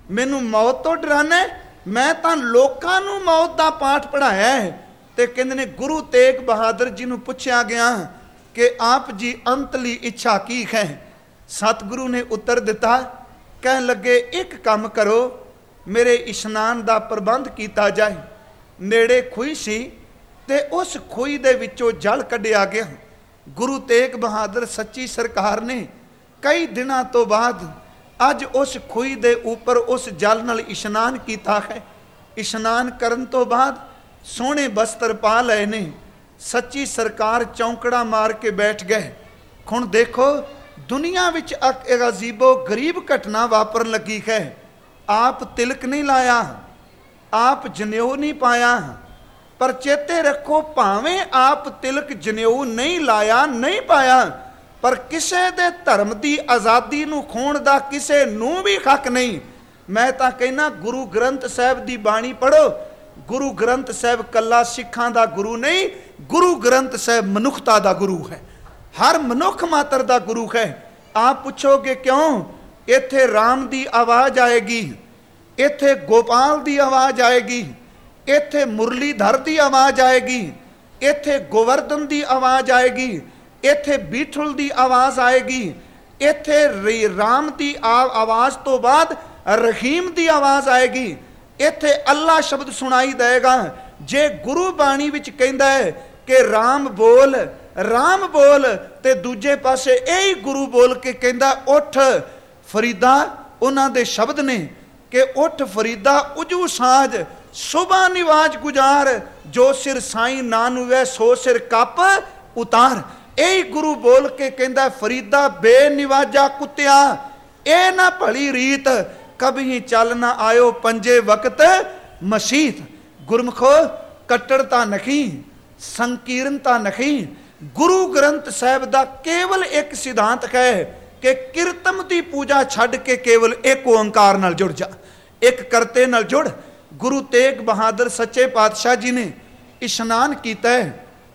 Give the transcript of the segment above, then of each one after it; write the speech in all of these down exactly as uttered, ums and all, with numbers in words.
मैनू मौत तो डराना है? मैं तो लोकां नूं मौत का पाठ पढ़ाया है। तो कहते ने गुरु तेग बहादुर जी नूं पुछया गया कि आप जी अंतली इच्छा की है? सतगुरु ने उत्तर दिता, कह लगे एक काम करो, मेरे इशनान का प्रबंध किया जाए। नेड़े खुई सी ते उस खुई दे विचों जल कढ़िया गया। गुरु तेग बहादुर सच्ची सरकार ने कई दिनों तो बाद अज उस खुई दे ऊपर उस जल नाल इशनान किया है। इशनान करन तो बाद सोहने बस्तर पा लए ने। सच्ची सरकार चौंकड़ा मार के बैठ गए। हुण देखो दुनिया विच एक अजीबो गरीब घटना वापरन लगी है। आप तिलक नहीं लाया, आप जनेऊ नहीं पाया, पर चेते रखो भावें आप तिलक जनेऊ नहीं लाया नहीं पाया, पर किसे दे धर्म की आज़ादी नूं खोण दा किसे नूं भी हक नहीं। मैं तां कहना गुरु ग्रंथ साहिब की बाणी पढ़ो। गुरु ग्रंथ साहिब कला सिखां दा गुरु नहीं, गुरु ग्रंथ साहिब मनुखता दा गुरु है। हर मनुख मात्र दा गुरु है। आप पूछोगे क्यों? इत्थे राम की आवाज़ आएगी, इत्थे गोपाल की आवाज़ आएगी, इत्थे मुरलीधर की आवाज़ आएगी, इत्थे गोवर्धन की आवाज़ आएगी, इत्थे बीठल की आवाज़ आएगी, इत्थे राम की आवाज़ तो बाद रहीम की आवाज़ आएगी, इत्थे अल्लाह शब्द सुनाई देगा। जे गुरु बाणी विच कहंदा है कि राम बोल राम बोल, ते दूजे पासे यही गुरु बोल के कहंदा उठ फरीदा। उन्हां दे शब्द ने कि उठ फरीदा उजू साज सुबह निवाज गुजार, जो सिर साई नानुवै सो सिर कप उतार। यही गुरु बोल के कहंदा फरीदा बेनिवाजा कुत्तिया, ए ना भली रीत कभी चल ना आयो पंजे वक्त मसीत। गुरमुखो कट्टरता नहीं, संकीर्णता नहीं। गुरु ग्रंथ साहिब का केवल एक सिद्धांत है कि किरतम की पूजा छड्ड के केवल एक ओंकार नाल जुड़ जा, एक करते नाल जुड़। गुरु तेग बहादुर सच्चे पातशाह जी ने इशनान किया है।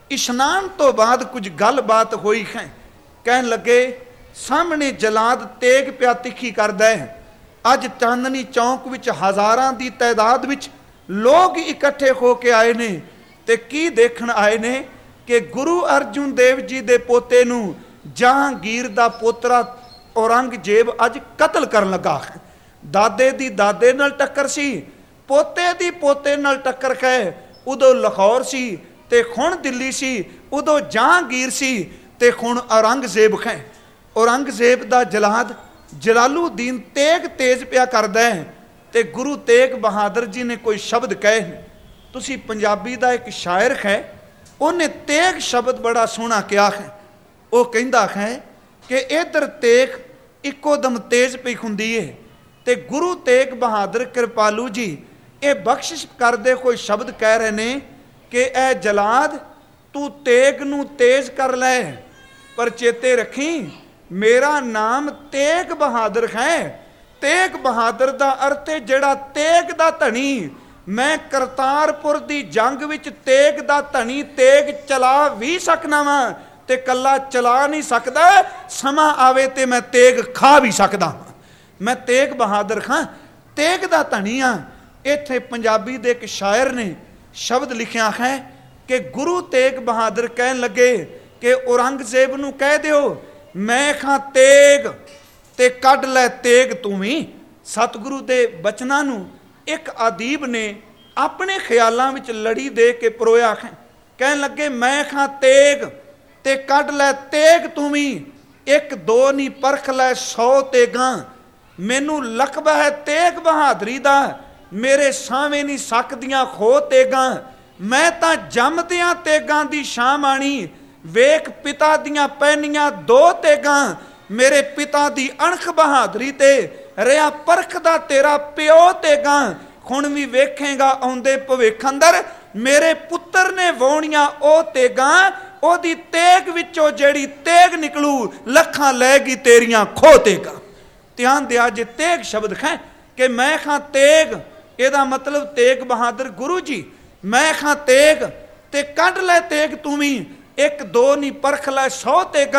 इशनान तो बाद कुछ गल बात हुई है। कह लगे सामने जलाद तेग पिया तिखी करदा है। अज चांदनी चौक विच हज़ारां दी तादाद विच लोग इकट्ठे होके आए ने ते की देखण आए ने कि गुरु अर्जुन देव जी दे पोते नूं जहांगीर दा पोतरा औरंगजेब अज कतल करन लगा है। दादे दी दादे नाल टक्कर सी, पोते दी पोते नाल टक्कर है। उदों लाहौर सी ते हुण दिल्ली सी, उदों जहांगीर सी ते हुण औरंगजेब है। औरंगजेब दा जलाद जलालुद्दीन तेग तेज पिया करदा है ते गुरु तेग बहादुर जी ने कोई शब्द कहे। तुसी पंजाबी दा एक शायर है, उन्हें तेग शब्द बड़ा सोहना कहा है। वो कहंदा है कि इधर तेग इको दम तेज पई हुंदी है ते गुरु तेग बहादुर कृपालू जी ये बख्शिश करदे कोई शब्द कह रहे ने कि ए जलाद तू तेग नूं तेज कर लै, पर चेते रखी मेरा नाम तेग बहादुर है। तेग बहादुर दा अर्थ है जेड़ा तेग दा धनी। मैं करतारपुर दी जंग विच तेग दा धनी तेग चला भी सकना वा ते कला चला नहीं सकदा, समा आवे ते मैं तेग खा भी सकदा। मैं तेग बहादुर खां, तेग दा धनी हाँ। इत्थे पंजाबी दे एक शायर ने शब्द लिखिया है कि गुरु तेग बहादुर कहन लगे कि औरंगजेब नूं कह दिओ मैं खां तेग ते कढ लै तेग तू भी। सतगुरु दे बचनां नूं एक अदीब ने अपने ख्यालों विच लड़ी दे के परोया है। कहन लगे मैं खां तेग ते कढ लै तेग तू भी, एक दो नहीं परख लै सौ तेगां। मैनू लकबा है तेग बहादरी दा, मेरे सावें नहीं सकदियां खो तेगां। मैं तां जमदियां तेगां दी शां माणी, वेख पिता दियां पहनियां दो तेगां। मेरे पिता दी अणख बहादरी ते रिया परखदा तेरा प्यो तेगां। हुण भी वेखेगा आउंदे भविख अंदर मेरे पुत्र ने वाउणियां ओ तेगां। ओदी तेग विचों जेड़ी तेग निकलू लखां लैगी तेरियां खो तेगां। ध्यान दिया जे तेग शब्द है कि मैं खां तेग, एदा मतलब तेग बहादुर गुरु जी। मैं खां तेग ते कढ लै तेग तू भी, एक दो नहीं परख लै सौ तेगां।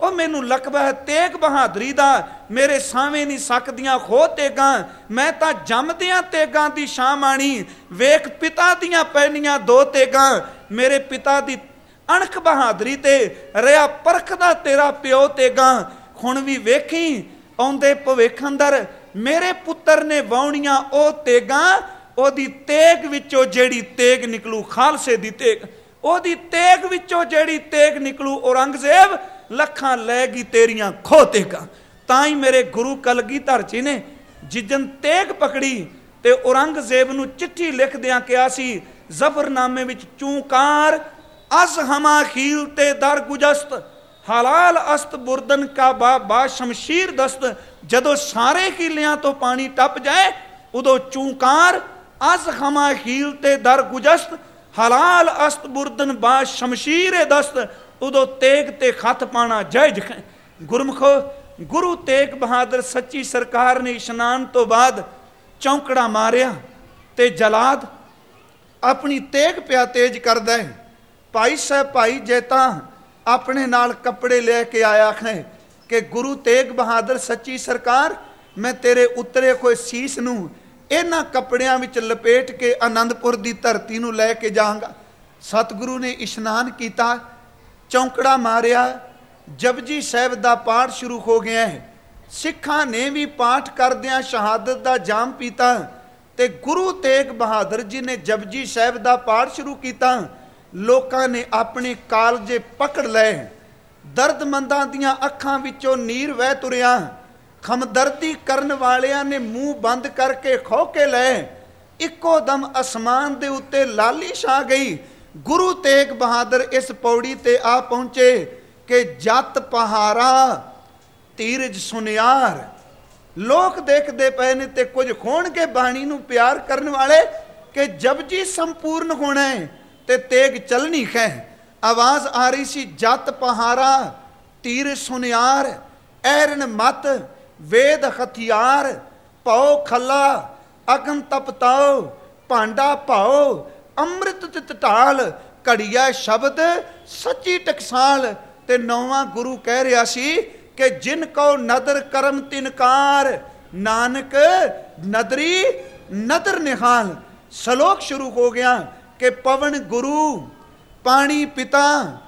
ਉਹ ਮੈਨੂੰ ਲਕਬਾ ਹੈ ਤੇਗ ਬਹਾਦਰੀ ਦਾ, ਮੇਰੇ ਸਾਵੇਂ ਨਹੀਂ ਸਕਦੀਆਂ ਖੋ ਤੇਗਾਂ, ਮੈਂ ਤਾਂ ਜੰਮਦਿਆਂ ਤੇਗਾਂ ਦੀ ਸ਼ਾਂ ਮਾਣੀ, ਵੇਖ ਪਿਤਾ ਦੀਆਂ ਪੈਣੀਆਂ ਦੋ ਤੇਗਾਂ, ਮੇਰੇ ਪਿਤਾ ਦੀ ਅਣਖ ਬਹਾਦਰੀ ਤੇ ਰਿਆ ਪਰਖਦਾ ਤੇਰਾ ਪਿਓ ਤੇਗਾਂ, ਹੁਣ ਵੀ ਵੇਖੀ ਆਉਂਦੇ ਭਵਿੱਖ ਅੰਦਰ ਮੇਰੇ ਪੁੱਤਰ ਨੇ ਵਾਉਣੀਆਂ ਉਹ ਤੇਗਾਂ, ਉਹਦੀ ਤੇਗ ਵਿੱਚੋਂ ਜਿਹੜੀ ਤੇਗ ਨਿਕਲੂ ਖਾਲਸੇ ਦੀ ਤੇਗ, ਉਹਦੀ ਤੇਗ ਵਿੱਚੋਂ ਜਿਹੜੀ ਤੇਗ ਨਿਕਲੂ ਔਰੰਗਜ਼ੇਬ ਲੱਖਾਂ ਲੈ ਗਈ ਤੇਰੀਆਂ ਖੋ ਤੇਗਾਂ। ਤਾਂ ਹੀ ਮੇਰੇ ਗੁਰੂ ਕਲਗੀਧਰ ਜੀ ਨੇ ਜਿੱਦਣ ਤੇਗ ਪਕੜੀ ਤੇ ਔਰੰਗਜ਼ੇਬ ਨੂੰ ਚਿੱਠੀ ਲਿਖਦਿਆਂ ਕਿਹਾ ਸੀ ਜ਼ਫਰਨਾਮੇ ਵਿੱਚ, ਚੂੰਕਾਰ ਅਸ ਹਮਾ ਖੀਲ ਤੇ ਦਰ ਗੁਜਸਤ, ਹਲਾਲ ਅਸਤ ਬੁਰਦਨ ਕਾ ਬਾ ਬਾ ਸ਼ਮਸ਼ੀਰ ਦਸਤ, ਜਦੋਂ ਸਾਰੇ ਕੀਲਿਆਂ ਤੋਂ ਪਾਣੀ ਟੱਪ ਜਾਏ ਉਦੋਂ ਚੂੰਕਾਰ ਅਸ ਹਮਾ ਖੀਲ ਤੇ ਦਰ ਗੁਜਸਤ, ਹਲਾਲ ਅਸਤ ਬੁਰਦਨ ਬਾ ਸ਼ਮਸ਼ੀਰ ਦਸਤ, ਉਦੋਂ ਤੇਗ ਤੇ ਖੱਤ ਪਾਣਾ ਜਾਇਜ਼ ਹੈ। ਗੁਰਮੁਖੋ, ਗੁਰੂ ਤੇਗ ਬਹਾਦਰ ਸੱਚੀ ਸਰਕਾਰ ਨੇ ਇਸ਼ਨਾਨ ਤੋਂ ਬਾਅਦ ਚੌਂਕੜਾ ਮਾਰਿਆ ਤੇ ਜਲਾਦ ਆਪਣੀ ਤੇਗ ਪਿਆ ਤੇਜ ਕਰਦਾ ਹੈ। ਭਾਈ ਸਾਹਿਬ ਭਾਈ ਜੈਤਾ ਆਪਣੇ ਨਾਲ ਕੱਪੜੇ ਲੈ ਕੇ ਆਇਆ ਹੈ ਕਿ ਗੁਰੂ ਤੇਗ ਬਹਾਦਰ ਸੱਚੀ ਸਰਕਾਰ, ਮੈਂ ਤੇਰੇ ਉਤਰੇ ਹੋਏ ਸੀਸ ਨੂੰ ਇਹਨਾਂ ਕੱਪੜਿਆਂ ਵਿੱਚ ਲਪੇਟ ਕੇ ਆਨੰਦਪੁਰ ਦੀ ਧਰਤੀ ਨੂੰ ਲੈ ਕੇ ਜਾਵਾਂਗਾ। ਸਤਿਗੁਰੂ ਨੇ ਇਸ਼ਨਾਨ ਕੀਤਾ, ਚੌਂਕੜਾ ਮਾਰਿਆ, ਜਪਜੀ ਸਾਹਿਬ ਦਾ ਪਾਠ ਸ਼ੁਰੂ ਹੋ ਗਿਆ ਹੈ। ਸਿੱਖਾਂ ਨੇ ਵੀ ਪਾਠ ਕਰਦਿਆਂ ਸ਼ਹਾਦਤ ਦਾ ਜਾਮ ਪੀਤਾ ਤੇ ਗੁਰੂ ਤੇਗ ਬਹਾਦਰ ਜੀ ਨੇ ਜਪਜੀ ਸਾਹਿਬ ਦਾ ਪਾਠ ਸ਼ੁਰੂ ਕੀਤਾ। ਲੋਕਾਂ ਨੇ ਆਪਣੇ ਕਾਲਜੇ ਪਕੜ ਲਏ, ਦਰਦਮੰਦਾਂ ਦੀਆਂ ਅੱਖਾਂ ਵਿੱਚੋਂ ਨੀਰ ਵਹਿ ਤੁਰਿਆ, ਖਮਦਰਦੀ ਕਰਨ ਵਾਲਿਆਂ ਨੇ ਮੂੰਹ ਬੰਦ ਕਰਕੇ ਖੋ ਕੇ ਲਏ। ਇੱਕੋ ਦਮ ਅਸਮਾਨ ਦੇ ਉੱਤੇ ਲਾਲੀ ਛਾ ਗਈ। ਗੁਰੂ ਤੇਗ ਬਹਾਦਰ ਇਸ ਪੌੜੀ ਤੇ ਆ ਪਹੁੰਚੇ ਕਿ ਜੱਤ ਪਹਾਰਾ ਧੀਰਜ ਸੁਨਿਆਰ, ਲੋਕ ਦੇਖਦੇ ਪਏ ਨੇ ਤੇ ਕੁਝ ਹੋਣਗੇ ਬਾਣੀ ਨੂੰ ਪਿਆਰ ਕਰਨ ਵਾਲੇ ਕਿ ਜਪਜੀ ਸੰਪੂਰਨ ਹੋਣਾ ਹੈ ਤੇ ਤੇਗ ਚੱਲਣੀ ਹੈ। ਆਵਾਜ਼ ਆ ਰਹੀ ਸੀ, ਜੱਤ ਪਹਾਰਾ ਧੀਰ ਸੁਨਿਆਰ, ਐਰਨ ਮਤ ਵੇਦ ਹਥਿਆਰ, ਪਾਓ ਖੱਲਾ ਅਗਨ ਤਪਤਾਓ, ਭਾਂਡਾ ਪਾਓ ਅੰਮ੍ਰਿਤ ਤਿਤ ਢਾਲ, ਘੜੀਆ ਸ਼ਬਦ ਸੱਚੀ ਟਕਸਾਲ। ਤੇ ਨੌਵਾਂ ਗੁਰੂ ਕਹਿ ਰਿਹਾ ਸੀ ਕਿ ਜਿਨ ਕੋ ਨਦਰ ਕਰਮ ਤਿਨਕਾਰ, ਨਾਨਕ ਨਦਰੀ ਨਦਰ ਨਿਹਾਲ। ਸ਼ਲੋਕ ਸ਼ੁਰੂ ਹੋ ਗਿਆ ਕਿ ਪਵਨ ਗੁਰੂ, ਪਾਣੀ ਪਿਤਾ,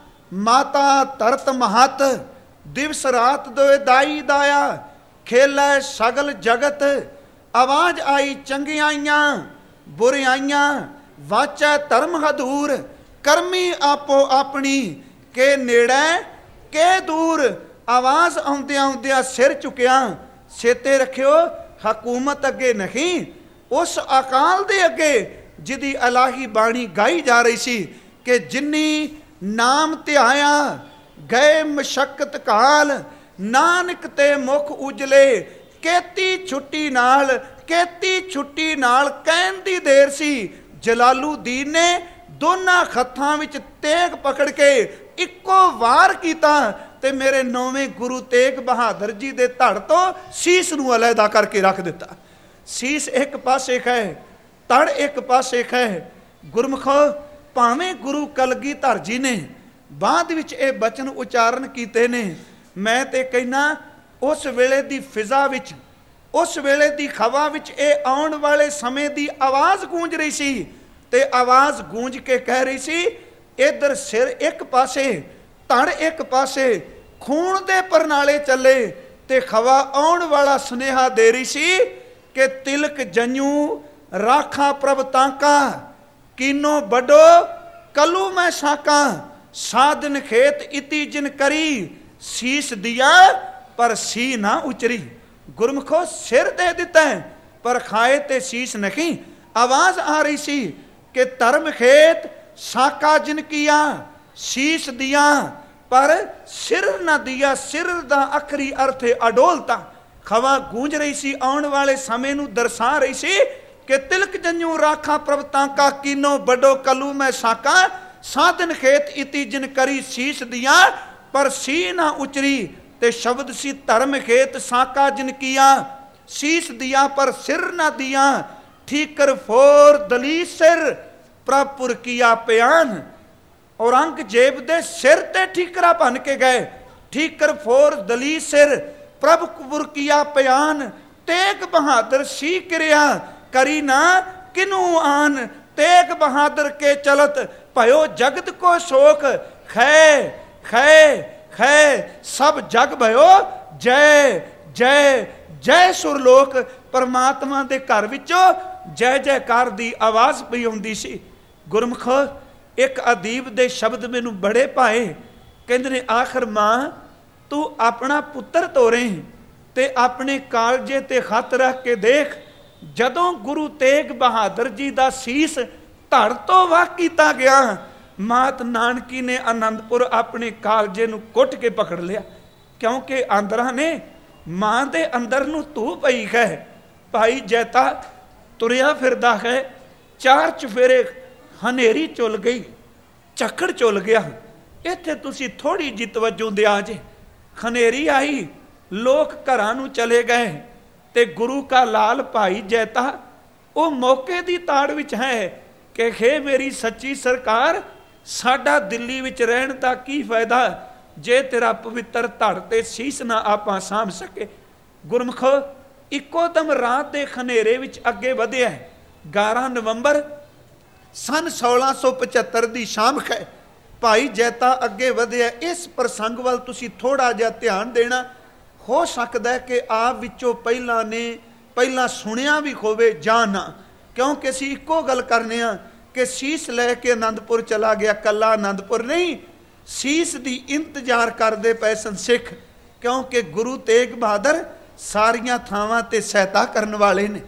ਮਾਤਾ ਧਰਤ ਮਹਤ, ਦਿਵਸ ਰਾਤ ਦੋਏ ਦਾਈ ਦਾਇਆ, ਖੇਲੇ ਸਗਲ ਜਗਤ। ਆਵਾਜ਼ ਆਈ ਚੰਗਿਆਈਆਂ ਬੁਰਿਆਈਆਂ, ਵਾਚੈ ਧਰਮ ਹਦੂਰ, ਕਰਮੀ ਆਪੋ ਆਪਣੀ ਕੇ ਨੇੜੇ ਕੇ ਦੂਰ। ਆਵਾਜ਼ ਆਉਂਦਿਆਂ ਆਉਂਦਿਆਂ ਸਿਰ ਚੁੱਕਿਆ, ਸੇਤੇ ਰੱਖਿਓ ਹਕੂਮਤ ਅੱਗੇ ਨਹੀਂ, ਉਸ ਅਕਾਲ ਦੇ ਅੱਗੇ ਜਿਹਦੀ ਇਲਾਹੀ ਬਾਣੀ ਗਾਈ ਜਾ ਰਹੀ ਸੀ ਕਿ ਜਿਨੀ ਨਾਮ ਧਿਆਇਆ ਗਏ ਮਸ਼ੱਕਤ ਕਾਲ, ਨਾਨਕ ਤੇ ਮੁਖ ਉਜਲੇ ਕੇਤੀ ਛੁੱਟੀ ਨਾਲ, ਕੇਤੀ ਛੁੱਟੀ ਨਾਲ ਕਹਿਣ ਦੀ ਦੇਰ ਸੀ। ਜਲਾਲੂਦੀਨ ਨੇ ਦੋਨਾਂ ਹੱਥਾਂ ਵਿੱਚ ਤੇਗ ਪਕੜ ਕੇ ਇੱਕੋ ਵਾਰ ਕੀਤਾ ਤੇ ਮੇਰੇ ਨੌਵੇਂ ਗੁਰੂ ਤੇਗ ਬਹਾਦਰ ਜੀ ਦੇ ਧੜ ਤੋਂ ਸੀਸ ਨੂੰ ਅਲੱਗਾ ਕਰਕੇ ਰੱਖ ਦਿੱਤਾ। ਸੀਸ ਇੱਕ ਪਾਸੇ ਹੈ, ਧੜ ਇੱਕ ਪਾਸੇ ਹੈ। ਗੁਰਮੁਖੋ, ਭਾਵੇਂ ਗੁਰੂ ਕਲਗੀਧਰ ਜੀ ਨੇ ਬਾਅਦ ਵਿੱਚ ਇਹ ਬਚਨ ਉਚਾਰਨ ਕੀਤੇ ਨੇ, ਮੈਂ ਤੇ ਕਹਿਣਾ ਉਸ ਵੇਲੇ ਦੀ ਫਿਜ਼ਾ ਵਿੱਚ, ਉਸ ਵੇਲੇ ਦੀ ਹਵਾ ਵਿੱਚ ਇਹ ਆਉਣ ਵਾਲੇ ਸਮੇਂ ਦੀ ਆਵਾਜ਼ ਗੂੰਜ ਰਹੀ ਸੀ ਤੇ ਆਵਾਜ਼ ਗੂੰਜ ਕੇ ਕਹਿ ਰਹੀ ਸੀ, ਇੱਧਰ ਸਿਰ ਇੱਕ ਪਾਸੇ, ਧੜ ਇੱਕ ਪਾਸੇ, ਖੂਨ ਦੇ ਪਰਨਾਲੇ ਚੱਲੇ ਤੇ ਹਵਾ ਆਉਣ ਵਾਲਾ ਸੁਨੇਹਾ ਦੇ ਰਹੀ ਸੀ ਕਿ ਤਿਲਕ ਜੰਨੂ ਰਾਖਾ ਪ੍ਰਭ ਤਾਂਕਾ, ਕੀਨੋ ਵੱਡੋ ਕਲੂ ਮੈਂ ਸਾਕਾ, ਸਾਧਨ ਖੇਤ ਇਤੀ ਜਿਨ ਕਰੀ, ਸੀਸ ਦਿਆ ਪਰ ਸੀ ਨਾ ਉਚਰੀ। ਗੁਰਮੁਖੋ, ਸਿਰ ਦੇ ਦਿੱਤਾ ਪਰ ਖਾਏ ਤੇ ਸੀਸ ਨਹੀਂ। ਆਵਾਜ਼ ਆ ਰਹੀ ਸੀ ਕਿ ਧਰਮ ਖੇਤ ਸਾਕਾ ਜਿਨ ਕੀਆ, ਸੀਸ ਦਿਆ ਪਰ ਸਿਰ ਨਾ ਦਿਆ। ਸਿਰ ਦਾ ਆਖਰੀ ਅਰਥ ਹੈ ਅਡੋਲਤਾ। ਖਵਾ ਗੂੰਜ ਰਹੀ ਸੀ, ਆਉਣ ਵਾਲੇ ਸਮੇਂ ਨੂੰ ਦਰਸਾ ਰਹੀ ਸੀ ਕਿ ਤਿਲਕ ਜੰਨੂ ਰਾਖਾ ਪ੍ਰਭ ਤਾਂਕਾ, ਕੀਨੋ ਵੱਡੋ ਕਲੂ ਮੈਂ ਸਾਕਾ, ਸਾਧਨ ਖੇਤ ਇਤੀ ਜਿਨ ਕਰੀ, ਸੀਸ ਦਿਆ ਪਰ ਸੀ ਨਾ ਉਚਰੀ। ਤੇ ਸ਼ਬਦ ਸੀ ਧਰਮ ਖੇਤ ਸਾਕਾ ਜਿਨ ਕੀਆ, ਸੀਸ ਦਿਆ ਪਰ ਸਿਰ ਨਾ ਦਿਆ, ਠੀਕਰ ਫੋਰ ਦਲੀ ਸਿਰ ਪ੍ਰਭਪੁਰ ਕੀਆ ਪਿਆਨ। ਔਰੰਗਜ਼ੇਬ ਦੇ ਸਿਰ ਤੇ ਠੀਕਰਾ ਭੰਨ ਕੇ ਗਏ। ठीकर फोर दली सिर प्रभ कुबर किया पयान, तेग बहादुर सी क्रिया करी ना किनू आन, तेग बहादुर के चलत भयो जगत को शोक, खै खै खै सब जग भयो जय जय जय सुरलोक। परमात्मा दे घर विचों जय जयकार दी आवाज़ पई आउंदी सी। गुरमुख एक अदीब दे शब्द मैनू बड़े पाए, कहंदे ने आखिर मां तू अपना पुत्र तोरे ते अपने कालजे ते खत रख के देख, जदों गुरु तेग बहादुर जी दा सीस धड़ तो वाह किया गया, मात नानकी ने आनंदपुर अपने कालजे नू कुट के पकड़ लिया, क्योंकि आंदरा ने मां दे अंदर नू धू पई है। भाई जैता तुरिया फिरदा है, चार चफेरे हनेरी चुल गई, झक्कड़ चुल गया, इत्थे तुसी थोड़ी जी तवज्जो दिया जे। खनेरी आई, लोग घरां नू चले गए, ते गुरु का लाल भाई जैता वो मौके की ताड़ विच है कि हे मेरी सच्ची सरकार, साडा दिल्ली विच रहन दा की फायदा जे तेरा पवित्र धड़ ते सीस ना आपां साਂਭ सके। गुरमुख इको दम रात के खनेरे विच अगे वधिया। ग्यारह नवंबर सन सोलह सौ पचहत्तर की शाम है। भाई जैता अगे वधिया। इस प्रसंग वाल तुसी थोड़ा जिहा ध्यान देना। हो सकता है कि आप विचों पहला ने पहला सुनिया भी होवे जां ना, क्योंकि असीं इको गल करने आ कि सीस लैके आनंदपुर चला गया। कला आनंदपुर नहीं, सीस की इंतजार करते पे सन सिख, क्योंकि गुरु तेग बहादुर सारिया थावां ते सहायता करने वाले ने।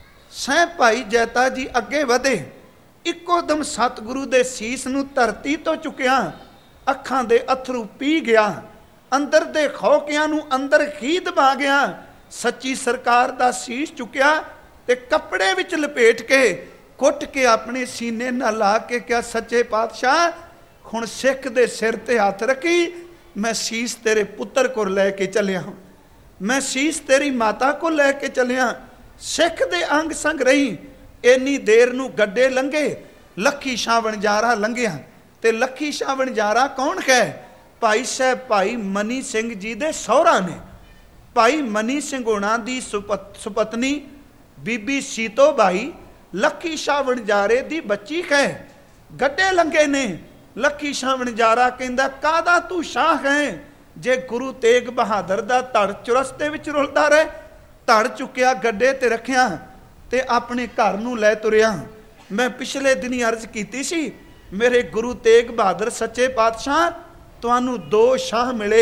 सह भाई जैता जी अगे वधे, इको दम सतगुरु दे सीस नूं धरती तो चुकिया, अखां दे अथरू पी गया, अंदर दे खौकियां नूं अंदर ही दबा गया। सच्ची सरकार दा सीस चुकिया ते कपड़े विच लपेट के कुट के अपने सीने नाल ला के क्या सच्चे पातशाह हुण सिख दे सिर ते हथ रखी, मैं सीस तेरे पुत्र को लैके चलिया, मैं सीस तेरी माता को लैके चलिया। सिख दे अंग संग रही। इन्नी देर नूं गड्डे लंघे, लखी शाह वणजारा लंघिया। ते लखी शाह वणजारा कौन है? भाई साहब भाई मनी सिंह जी दे सहुरा ने। भाई मनी सिंह होना दी सुपत सुपत्नी बीबी सीतो भाई लखी शाह वणजारे दी बच्ची है। गड्डे लंघे ने। लखी शाह वणजारा कहंदा कादा तू शाह है जे गुरु तेग बहादुर दा धड़ चुरस्ते विच रुलदा रहे। धड़ चुकिया गड्डे ते रखिया ते अपने घर नूं लै तुरिया। मैं पिछले दिनी अर्ज कीती सी, मेरे गुरु तेग बहादुर सच्चे पातशाह तुहानूं दो शाह मिले।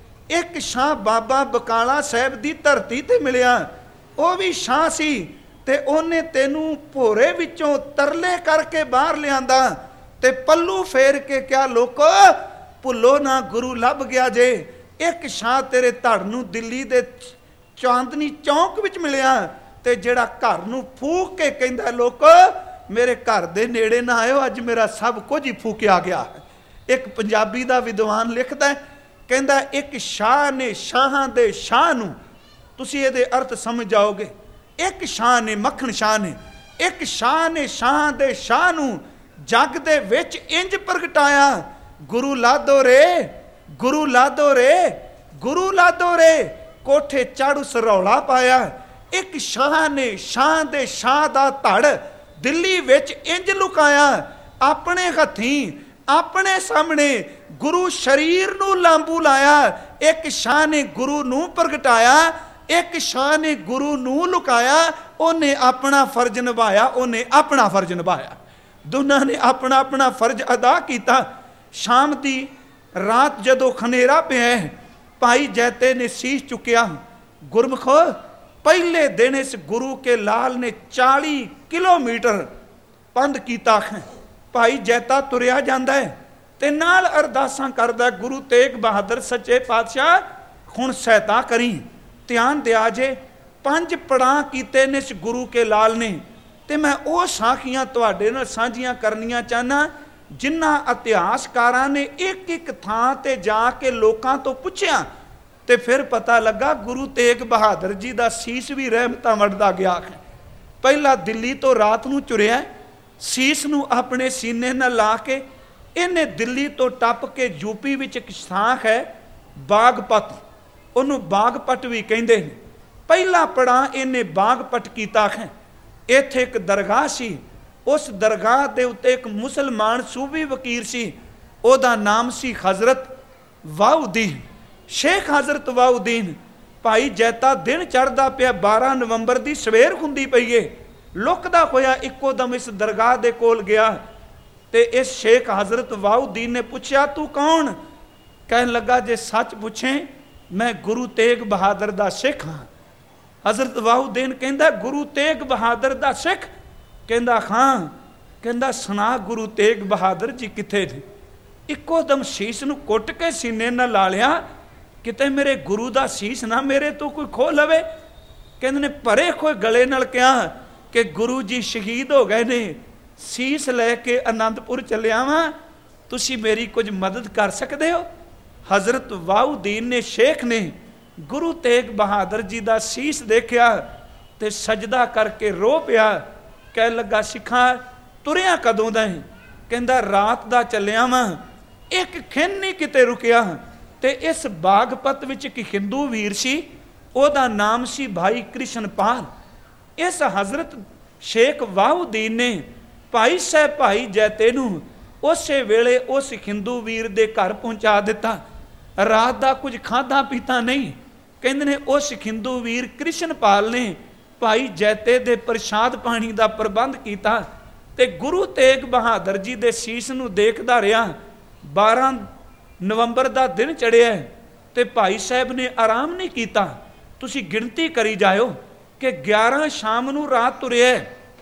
एक शाह बाबा बकाला साहब दी धरती ते मिलिया, वो भी शाह सी ते ओने तेनू भोरे विचों तरले करके बाहर लियांदा ते पल्लू फेर के क्या लोको भुलो ना गुरु लभ गया जे। एक शाह तेरे धड़ नूं दिल्ली दे चांदनी चौंक विच मिलिया ते जेड़ा घर नूं फूक के कहंदा लोको मेरे घर दे नेड़े ना आयो, अज मेरा सब कुछ ही फूकिया गया। एक पंजाबी दा विद्वान लिखदा है, कहंदा एक शाह ने शाहां दे शाह नूं, तुसीं इहदे अर्थ समझ जाओगे। एक शाह ने मक्खण शाह ने एक शाह ने शाहां दे शाह नूं जग दे विच इंज प्रगटाया, गुरु लादो रे गुरु लादो रे गुरु लादो रे, कोठे चढ़ सरौला पाया। एक शाह ने शाह दे शाह दा धड़ दिल्ली विच इंज लुकाया, अपने हथीं अपने सामने गुरु शरीर नूं लांबू लाया। एक शाह ने गुरु नूं प्रगटाया, एक शाह ने गुरु नूं लुकाया। उन्हें अपना फर्ज निभाया, उन्हें अपना फर्ज निभाया। दोनों ने अपना अपना फर्ज अदा किया। शाम की रात जदों खनेरा पिया, भाई जैते ने सीस चुकिया। गुरमुखो पहले दिन इस गुरु के लाल ने चालीस किलोमीटर पंध किया है। भाई जैता तुरिया जाता है ते नाल अरदासां करदा, गुरु तेग बहादुर सच्चे पातशाह हुण सहायता करी। ध्यान दिया जे पंज पड़ां कीते ने इस गुरु के लाल ने, ते मैं वो साखियां तुहाडे नाल साझियां करनियां चाहना जिन्हां इतिहासकारां ने एक एक थां ते जाके लोकां तो पुछिया ते फिर पता लगा गुरु तेग बहादुर जी दा सीस भी रहमतां वंडदा गया है। पहला दिल्ली तो रात नूं चुरिया, सीस नूं अपने सीने नाल ला के इन्हें दिल्ली तो टप के यूपी विच एक स्थान है ਬਾਗਪਤ, ਉਹਨੂੰ ਬਾਗਪਟ ਵੀ ਕਹਿੰਦੇ ਨੇ। ਪਹਿਲਾ ਪੜਾਅ ਇਹਨੇ ਬਾਗਪਟ ਕੀਤਾ ਹੈ। ਇੱਥੇ ਇੱਕ ਦਰਗਾਹ ਸੀ, ਉਸ ਦਰਗਾਹ ਦੇ ਉੱਤੇ ਇੱਕ ਮੁਸਲਮਾਨ ਸੂਫੀ ਫਕੀਰ ਸੀ, ਉਹਦਾ ਨਾਮ ਸੀ ਹਜ਼ਰਤ ਵਾਉਦੀਨ, ਸ਼ੇਖ ਹਜ਼ਰਤ ਵਾਉਦੀਨ। ਭਾਈ ਜੈਤਾ ਦਿਨ ਚੜ੍ਹਦਾ ਪਿਆ, ਬਾਰਾਂ ਨਵੰਬਰ ਦੀ ਸਵੇਰ ਹੁੰਦੀ ਪਈ ਏ, ਲੁਕਦਾ ਹੋਇਆ ਇੱਕੋ ਦਮ ਇਸ ਦਰਗਾਹ ਦੇ ਕੋਲ ਗਿਆ ਤੇ ਇਸ ਸ਼ੇਖ ਹਜ਼ਰਤ ਵਾਉਦੀਨ ਨੇ ਪੁੱਛਿਆ, ਤੂੰ ਕੌਣ? ਕਹਿਣ ਲੱਗਾ, ਜੇ ਸੱਚ ਪੁੱਛੇ ਮੈਂ ਗੁਰੂ ਤੇਗ ਬਹਾਦਰ ਦਾ ਸਿੱਖ ਹਾਂ। ਹਜ਼ਰਤ ਵਾਉਦੀਨ ਕਹਿੰਦਾ, ਗੁਰੂ ਤੇਗ ਬਹਾਦਰ ਦਾ ਸਿੱਖ? ਕਹਿੰਦਾ ਹਾਂ। ਕਹਿੰਦਾ, ਸੁਣਾ ਗੁਰੂ ਤੇਗ ਬਹਾਦਰ ਜੀ ਕਿੱਥੇ ਨੇ? ਇੱਕੋ ਦਮ ਸ਼ੀਸ਼ ਨੂੰ ਕੁੱਟ ਕੇ ਸੀਨੇ ਨਾਲ ਲਾ ਲਿਆ, ਕਿਤੇ ਮੇਰੇ ਗੁਰੂ ਦਾ ਸ਼ੀਸ਼ ਨਾ ਮੇਰੇ ਤੋਂ ਕੋਈ ਖੋਹ ਲਵੇ। ਕਹਿੰਦੇ ਨੇ ਭਰੇ ਖੋਏ ਗਲੇ ਨਾਲ ਕਿਹਾ ਕਿ ਗੁਰੂ ਜੀ ਸ਼ਹੀਦ ਹੋ ਗਏ ਨੇ, ਸੀਸ ਲੈ ਕੇ ਅਨੰਦਪੁਰ ਚੱਲਿਆ ਵਾਂ, ਤੁਸੀਂ ਮੇਰੀ ਕੁਝ ਮਦਦ ਕਰ ਸਕਦੇ ਹੋ? ਹਜ਼ਰਤ ਵਾਉਦੀਨ ਨੇ, ਸ਼ੇਖ ਨੇ ਗੁਰੂ ਤੇਗ ਬਹਾਦਰ ਜੀ ਦਾ ਸੀਸ ਦੇਖਿਆ ਤੇ ਸਜਦਾ ਕਰਕੇ ਰੋ ਪਿਆ। ਕਹਿਣ ਲੱਗਾ, ਸਿੱਖਾਂ ਤੁਰਿਆ ਕਦੋਂ ਦਾ ਹੈ? ਕਹਿੰਦਾ, ਰਾਤ ਦਾ ਚੱਲਿਆ ਵਾਂ, ਇੱਕ ਖਿੰਨ ਨਹੀਂ ਕਿਤੇ ਰੁਕਿਆ। ਤੇ ਇਸ ਬਾਗਪਤ ਵਿੱਚ ਇੱਕ ਹਿੰਦੂ ਵੀਰ ਸੀ, ਉਹਦਾ ਨਾਮ ਸੀ ਭਾਈ ਕ੍ਰਿਸ਼ਨਪਾਲ। ਇਸ ਹਜ਼ਰਤ ਸ਼ੇਖ ਵਾਉਦੀਨ ਨੇ ਭਾਈ ਸਾਹਿਬ ਭਾਈ ਜੈਤੇ ਨੂੰ ਉਸੇ ਵੇਲੇ ਉਸ ਹਿੰਦੂ ਵੀਰ ਦੇ ਘਰ ਪਹੁੰਚਾ ਦਿੱਤਾ। ਰਾਤ ਦਾ ਕੁਝ ਖਾਧਾ ਪੀਤਾ ਨਹੀਂ। ਕਹਿੰਦੇ ਨੇ ਉਸ ਹਿੰਦੂ ਵੀਰ ਕ੍ਰਿਸ਼ਨਪਾਲ ਨੇ ਭਾਈ ਜੈਤੇ ਦੇ ਪ੍ਰਸ਼ਾਦ ਪਾਣੀ ਦਾ ਪ੍ਰਬੰਧ ਕੀਤਾ ਤੇ ਗੁਰੂ ਤੇਗ ਬਹਾਦਰ ਜੀ ਦੇ ਸੀਸ ਨੂੰ ਦੇਖਦਾ ਰਿਹਾ। ਬਾਰਾਂ ਨਵੰਬਰ ਦਾ ਦਿਨ ਚੜ੍ਹਿਆ ਤੇ ਭਾਈ ਸਾਹਿਬ ਨੇ ਆਰਾਮ ਨਹੀਂ ਕੀਤਾ। ਤੁਸੀਂ ਗਿਣਤੀ ਕਰੀ ਜਾਇਓ ਕਿ ਗਿਆਰਾਂ ਸ਼ਾਮ ਨੂੰ ਰਾਤ ਤੁਰਿਆ,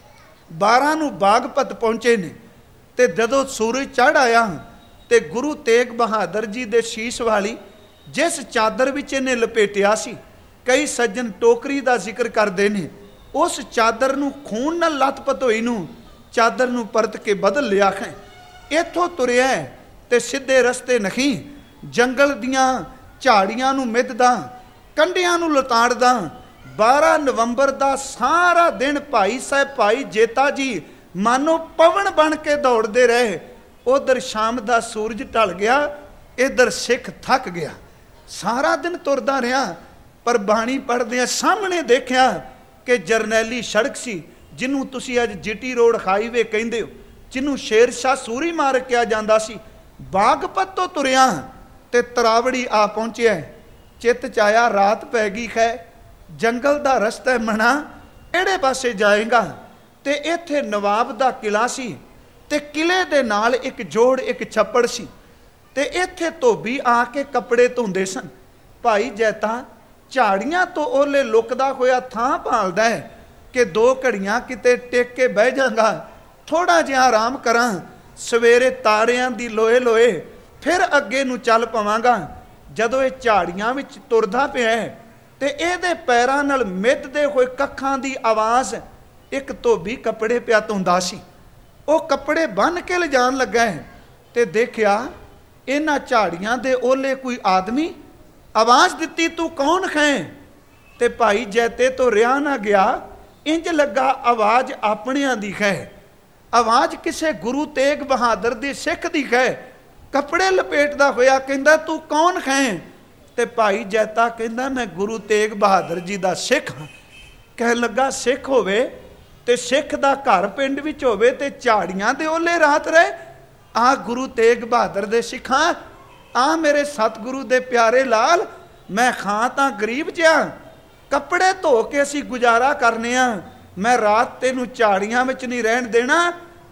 ਬਾਰਾਂ ਨੂੰ ਬਾਗਪਤ ਪਹੁੰਚੇ ਨੇ ਤੇ ਜਦੋਂ ਸੂਰਜ ਚੜ੍ਹ ਆਇਆ ਤੇ ਗੁਰੂ ਤੇਗ ਬਹਾਦਰ ਜੀ ਦੇ ਸ਼ੀਸ਼ ਵਾਲੀ ਜਿਸ ਚਾਦਰ ਵਿੱਚ ਇਹਨੇ ਲਪੇਟਿਆ ਸੀ, ਕਈ ਸੱਜਣ ਟੋਕਰੀ ਦਾ ਜ਼ਿਕਰ ਕਰਦੇ ਨੇ, ਉਸ ਚਾਦਰ ਨੂੰ ਖੂਨ ਨਾਲ ਲੱਥਪੱਥ ਹੋਈ ਨੂੰ ਚਾਦਰ ਨੂੰ ਪਰਤ ਕੇ ਬਦਲ ਲਿਆ ਹੈ। ਇੱਥੋਂ ਤੁਰਿਆ ਤੇ ਸਿੱਧੇ ਰਸਤੇ ਨਹੀਂ, ਜੰਗਲ ਦੀਆਂ ਝਾੜੀਆਂ ਨੂੰ ਮਿੱਧਦਾ, ਕੰਢਿਆਂ ਨੂੰ ਲਤਾੜਦਾ। ਬਾਰਾਂ ਨਵੰਬਰ ਦਾ ਸਾਰਾ ਦਿਨ ਭਾਈ ਸਾਹਿਬ ਭਾਈ ਜੇਤਾ ਜੀ ਮਾਨੋ ਪਵਨ ਬਣ ਕੇ ਦੌੜਦੇ ਰਹੇ। ਉਧਰ ਸ਼ਾਮ ਦਾ ਸੂਰਜ ਢਲ ਗਿਆ, ਇੱਧਰ ਸਿੱਖ ਥੱਕ ਗਿਆ। ਸਾਰਾ ਦਿਨ ਤੁਰਦਾ ਰਿਹਾ, ਪਰ ਬਾਣੀ ਪੜ੍ਹਦਿਆਂ ਸਾਹਮਣੇ ਦੇਖਿਆ ਕਿ ਜਰਨੈਲੀ ਸੜਕ ਸੀ, ਜਿਹਨੂੰ ਤੁਸੀਂ ਅੱਜ ਜੀਟੀ ਰੋਡ ਹਾਈਵੇ ਕਹਿੰਦੇ ਹੋ, ਜਿਹਨੂੰ ਸ਼ੇਰ ਸ਼ਾਹ ਸੂਰੀ ਮਾਰਗ ਕਿਹਾ ਜਾਂਦਾ ਸੀ। ਬਾਗਪਤ ਤੋਂ ਤੁਰਿਆ ਤੇ ਤਰਾਵੜੀ ਆ ਪਹੁੰਚਿਆ। ਚਿੱਤ ਚ ਆਇਆ ਰਾਤ ਪੈ ਗਈ ਹੈ, ਜੰਗਲ ਦਾ ਰਸਤਾ ਮਣਾ, ਕਿਹੜੇ ਪਾਸੇ ਜਾਏਗਾ? ਤੇ ਇੱਥੇ ਨਵਾਬ ਦਾ ਕਿਲਾ ਸੀ ਤੇ ਕਿਲੇ ਦੇ ਨਾਲ ਇੱਕ ਜੋੜ, ਇੱਕ ਛੱਪੜ ਸੀ ਤੇ ਇੱਥੇ ਧੋਬੀ ਆ ਕੇ ਕੱਪੜੇ ਧੋਂਦੇ ਸਨ। ਭਾਈ ਜੈਤਾ ਝਾੜੀਆਂ ਤੋਂ ਓਲੇ ਲੁਕਦਾ ਹੋਇਆ ਥਾਂ ਭਾਲਦਾ ਹੈ ਕਿ ਦੋ ਘੜੀਆਂ ਕਿਤੇ ਟੇਕ ਕੇ ਬਹਿ ਜਾਂਗਾ, ਥੋੜਾ ਜਿਹਾ ਆਰਾਮ ਕਰਾਂ, ਸਵੇਰੇ ਤਾਰਿਆਂ ਦੀ ਲੋਏ ਲੋਏ ਫਿਰ ਅੱਗੇ ਨੂੰ ਚੱਲ ਪਵਾਂਗਾ। ਜਦੋਂ ਇਹ ਝਾੜੀਆਂ ਵਿੱਚ ਤੁਰਦਾ ਪਿਆ ਤੇ ਇਹਦੇ ਪੈਰਾਂ ਨਾਲ ਮਿੱਧਦੇ ਹੋਏ ਕੱਖਾਂ ਦੀ ਆਵਾਜ਼, ਇੱਕ ਧੋਬੀ ਕੱਪੜੇ ਪਿਆ ਧੋਂਦਾ ਸੀ, ਉਹ ਕੱਪੜੇ ਬੰਨ੍ਹ ਕੇ ਲਿਜਾਣ ਲੱਗਾ ਹੈ ਤੇ ਦੇਖਿਆ ਇਹਨਾਂ ਝਾੜੀਆਂ ਦੇ ਓਲੇ ਕੋਈ ਆਦਮੀ। ਆਵਾਜ਼ ਦਿੱਤੀ, ਤੂੰ ਕੌਣ ਹੈ? ਤੇ ਭਾਈ ਜੈਤੇ ਤੋਂ ਰਿਹਾ ਨਾ ਗਿਆ, ਇੰਜ ਲੱਗਾ ਆਵਾਜ਼ ਆਪਣਿਆਂ ਦੀ ਹੈ, ਆਵਾਜ਼ ਕਿਸੇ ਗੁਰੂ ਤੇਗ ਬਹਾਦਰ ਦੇ ਸਿੱਖ ਦੀ ਹੈ। ਕੱਪੜੇ ਲਪੇਟਦਾ ਹੋਇਆ ਕਹਿੰਦਾ, ਤੂੰ ਕੌਣ ਹੈ? ਤੇ ਭਾਈ ਜੈਤਾ ਕਹਿੰਦਾ, ਮੈਂ ਗੁਰੂ ਤੇਗ ਬਹਾਦਰ ਜੀ ਦਾ ਸਿੱਖ ਹਾਂ। ਕਹਿਣ ਲੱਗਾ, ਸਿੱਖ ਹੋਵੇ ਤੇ ਸਿੱਖ ਦਾ ਘਰ ਪਿੰਡ ਵਿੱਚ ਹੋਵੇ ਤੇ ਝਾੜੀਆਂ ਦੇ ਓਲੇ ਰਾਤ ਰਹੇ? ਆ ਗੁਰੂ ਤੇਗ ਬਹਾਦਰ ਦੇ ਸਿੱਖਾਂ, ਆ ਮੇਰੇ ਸਤਿਗੁਰੂ ਦੇ ਪਿਆਰੇ ਲਾਲ, ਮੈਂ ਖਾਂ ਤਾਂ ਗਰੀਬ ਜਿਹਾ, ਕੱਪੜੇ ਧੋ ਕੇ ਅਸੀਂ ਗੁਜ਼ਾਰਾ ਕਰਨੇ ਆ, ਮੈਂ ਰਾਤ ਤੈਨੂੰ ਝਾੜੀਆਂ ਵਿੱਚ ਨਹੀਂ ਰਹਿਣ ਦੇਣਾ।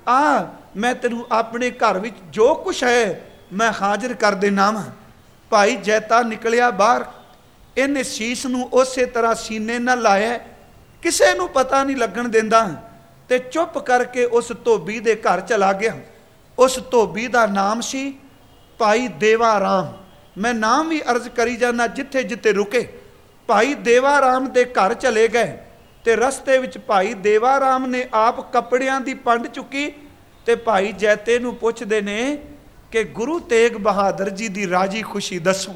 ਆ ਮੈਂ ਤੈਨੂੰ ਆਪਣੇ ਘਰ ਵਿੱਚ ਜੋ ਕੁਛ ਹੈ ਮੈਂ ਹਾਜ਼ਰ ਕਰ ਦੇਣਾ ਵਾ। ਭਾਈ ਜੈਤਾ ਨਿਕਲਿਆ ਬਾਹਰ, ਇਹਨੇ ਸੀਸ ਨੂੰ ਉਸੇ ਤਰ੍ਹਾਂ ਸੀਨੇ ਨਾਲ ਲਾਇਆ, ਕਿਸੇ ਨੂੰ ਪਤਾ ਨਹੀਂ ਲੱਗਣ ਦਿੰਦਾ ਤੇ ਚੁੱਪ ਕਰਕੇ ਉਸ ਧੋਬੀ ਦੇ ਘਰ ਚਲਾ ਗਿਆ। ਉਸ ਧੋਬੀ ਦਾ ਨਾਮ ਸੀ ਭਾਈ ਦੇਵਾ ਰਾਮ। ਮੈਂ ਨਾਮ ਵੀ ਅਰਜ਼ ਕਰੀ ਜਾਂਦਾ, ਜਿੱਥੇ ਜਿੱਥੇ ਰੁਕੇ ਭਾਈ ਦੇਵਾ ਰਾਮ ਦੇ ਘਰ ਚਲੇ ਗਏ ਤੇ ਰਸਤੇ ਵਿੱਚ ਭਾਈ ਦੇਵਾ ਰਾਮ ਨੇ ਆਪ ਕੱਪੜਿਆਂ ਦੀ ਪੰਡ ਚੁੱਕੀ ਤੇ ਭਾਈ ਜੈਤੇ ਨੂੰ ਪੁੱਛਦੇ ਨੇ ਕਿ ਗੁਰੂ ਤੇਗ ਬਹਾਦਰ ਜੀ ਦੀ ਰਾਜੀ ਖੁਸ਼ੀ ਦੱਸੋ।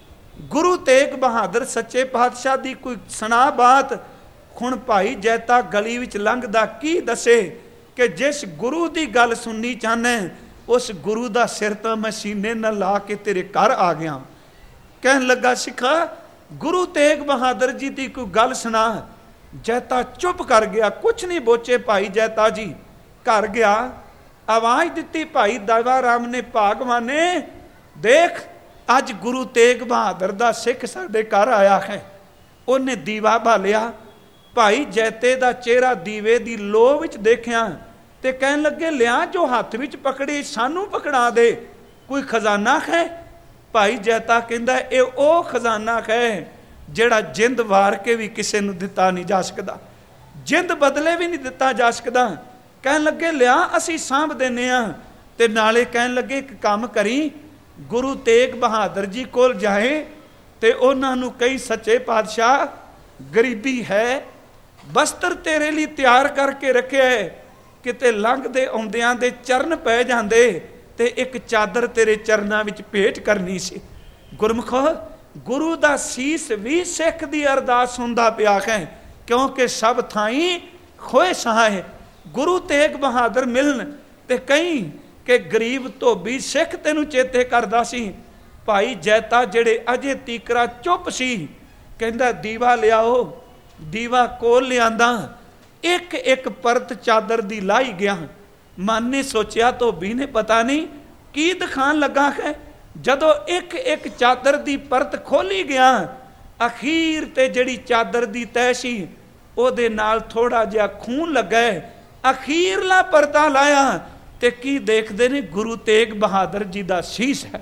ਗੁਰੂ ਤੇਗ ਬਹਾਦਰ ਸੱਚੇ ਪਾਤਸ਼ਾਹ ਦੀ ਕੋਈ ਸੁਣਾ ਬਾਤ। ਹੁਣ ਭਾਈ ਜੈਤਾ ਗਲੀ ਵਿੱਚ ਲੰਘਦਾ ਕੀ ਦੱਸੇ ਕਿ ਜਿਸ ਗੁਰੂ ਦੀ ਗੱਲ ਸੁਣਨੀ ਚਾਹੁੰਦਾ, ਉਸ ਗੁਰੂ ਦਾ ਸਿਰ ਤਾਂ ਮੈਂ ਸੀਨੇ ਨਾਲ ਲਾ ਕੇ ਤੇਰੇ ਘਰ ਆ ਗਿਆ। कहन लगा सिखा गुरु तेग बहादुर जी की कोई गल सुना। जैता चुप कर गया, कुछ नहीं बोचे भाई जैता जी। घर गया, आवाज दी भाई देवा राम ने, भागवाने देख अज गुरु तेग बहादुर दा सिख साडे घर आया है। उन्हें दीवा बालिया, भाई जैते दा चेहरा दीवे दी लो विच देखिया ते कहन लगे लिया जो हाथ विच पकड़ी सानू पकड़ा दे, कोई खजाना है। भाई जैता कहंदा ये ओ खजाना है जिहड़ा जिंद वार के भी किसी नूं दिता नहीं जा सकदा, जिंद बदले भी नहीं दिता जा सकदा। कहन लगे लिया असी सांभ देने आ। ते नाले कहन लगे एक काम करी, गुरु तेग बहादुर जी कोल जाए ते उन्हां नूं कई सच्चे पातशाह गरीबी है, वस्त्र तेरे लिए तैयार करके रखे है, किते लंघदे आउंदियां दे चरण पै जांदे ते एक चादर तेरे चरनां विच भेट करनी सी। गुरमुखो गुरु दा सीस भी सिख दी अरदास हुंदा पिया है, क्योंकि सब थाई खोए सहाय। गुरु तेग बहादुर मिलन ते कई कि गरीब धोबी सिख तेनू चेते करदा सी। भाई जैता जेड़े अजे तीकरा चुप सी, कहंदा दीवा लियाओ। दीवा कोल लियांदा, एक एक परत चादर दी लाई गया। मन ने सोचिया धोबी ने पता नहीं की दिखान लगा है। जदों एक एक चादर दी परत खोली गया, अखीर ते जड़ी चादर दी तह सी ओदे नाल थोड़ा जिहा खून लगा है। अखीरला परदा लाया ते की देखदे ने गुरु तेग बहादुर जी दा शीश है।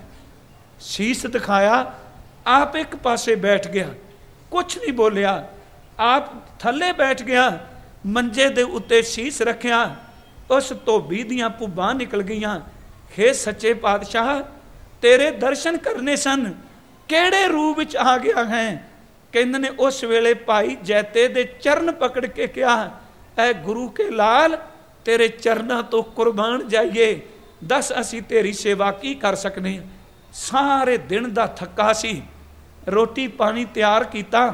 शीश दिखाया, आप एक पासे बैठ गया, कुछ नहीं बोलिया। आप थले बैठ गया, मंजे दे उत्ते शीश रखिया। उस धोबी दियां भुब्बां निकल गईयां। हे सच्चे पातशाह तेरे दर्शन करने सन, केड़े रूप विच आ गया है। कहंदे ने उस वेले भाई जैते दे चरण पकड़ के कहा, ऐ गुरु के लाल तेरे चरना तो कुर्बान जाइए, दस असी तेरी सेवा की कर सकने। सारे दिन दा थक्का सी, रोटी पानी तैयार किया।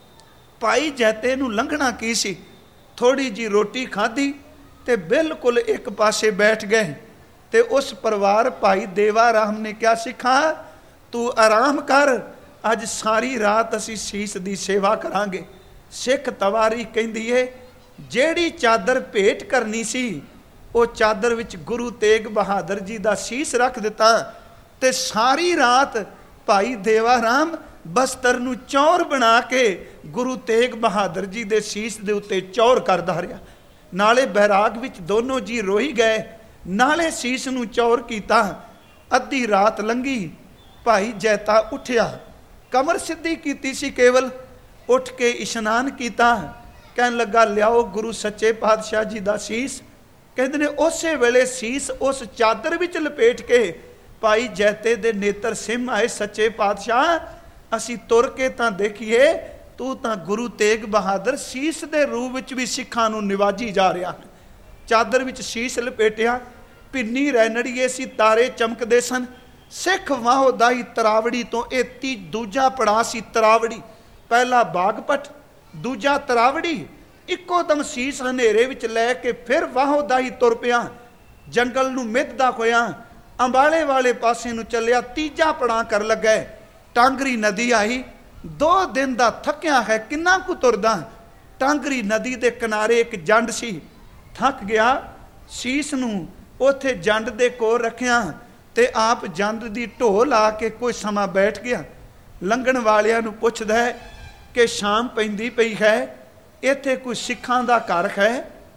भाई जैते नूं लंघना की सी, थोड़ी जी रोटी खाधी ते बिल्कुल एक पासे बैठ गए। ते उस परिवार भाई देवा राम ने क्या सिखा, तू आराम कर, अज सारी रात असी शीश दी सेवा करांगे। सिख तवारी कहंदी है जेड़ी चादर भेंट करनी सी वो चादर विच गुरु तेग बहादुर जी दा शीश रख दिता। ते सारी रात भाई देवा राम बस्तर नूं चौर बना के गुरु तेग बहादुर जी दे शीश दे उत्ते चौर करदा रहा। नाले बैराग विच दोनों जी रोई गए, नाले शीश नूं चौर कीता। अद्धी रात लंघी, भाई जैता उठिया, कमर सिद्धी कीती सी केवल, उठ के इशनान कीता। कहन लगा लियाओ गुरु सच्चे पातशाह जी दा शीश। कहंदे ने उसे वेले शीश उस चादर विच लपेट के भाई जैते दे नेत्र सिम आए। सच्चे पातशाह असी तुर के तां देखिए, तू तां गुरु तेग बहादुर शीश दे रूप विच भी सिखां नूं निवाजी जा रहा है। चादर विच शीश लपेटिया, पिन्नी रैनड़ीए सी, तारे चमकदे सन। सिख वाहो दाई तरावड़ी तो ये ती दूजा पड़ा सी तरावड़ी। पहला बागपट, दूजा तरावड़ी। इको दम शीश हनेरे विच लै के फिर वाहो दाई तुर पिया। जंगल नूं मिधदा होया अंबाले वाले पासे नूं चलिया, तीजा पड़ा कर लगा। टांगरी नदी आई, दो दिन दा थकिया है, किन्ना कु तुरदा। टांगरी नदी दे किनारे एक जंड सी, थक गया, शीश नूं उथे जंड दे कोल रखिया ते आप जंड दी ढो ला के कोई समा बैठ गया। लंघण वालियां नूं पुछदा है कि शाम पैंदी पई है, इत्थे कोई सिखां दा घर है,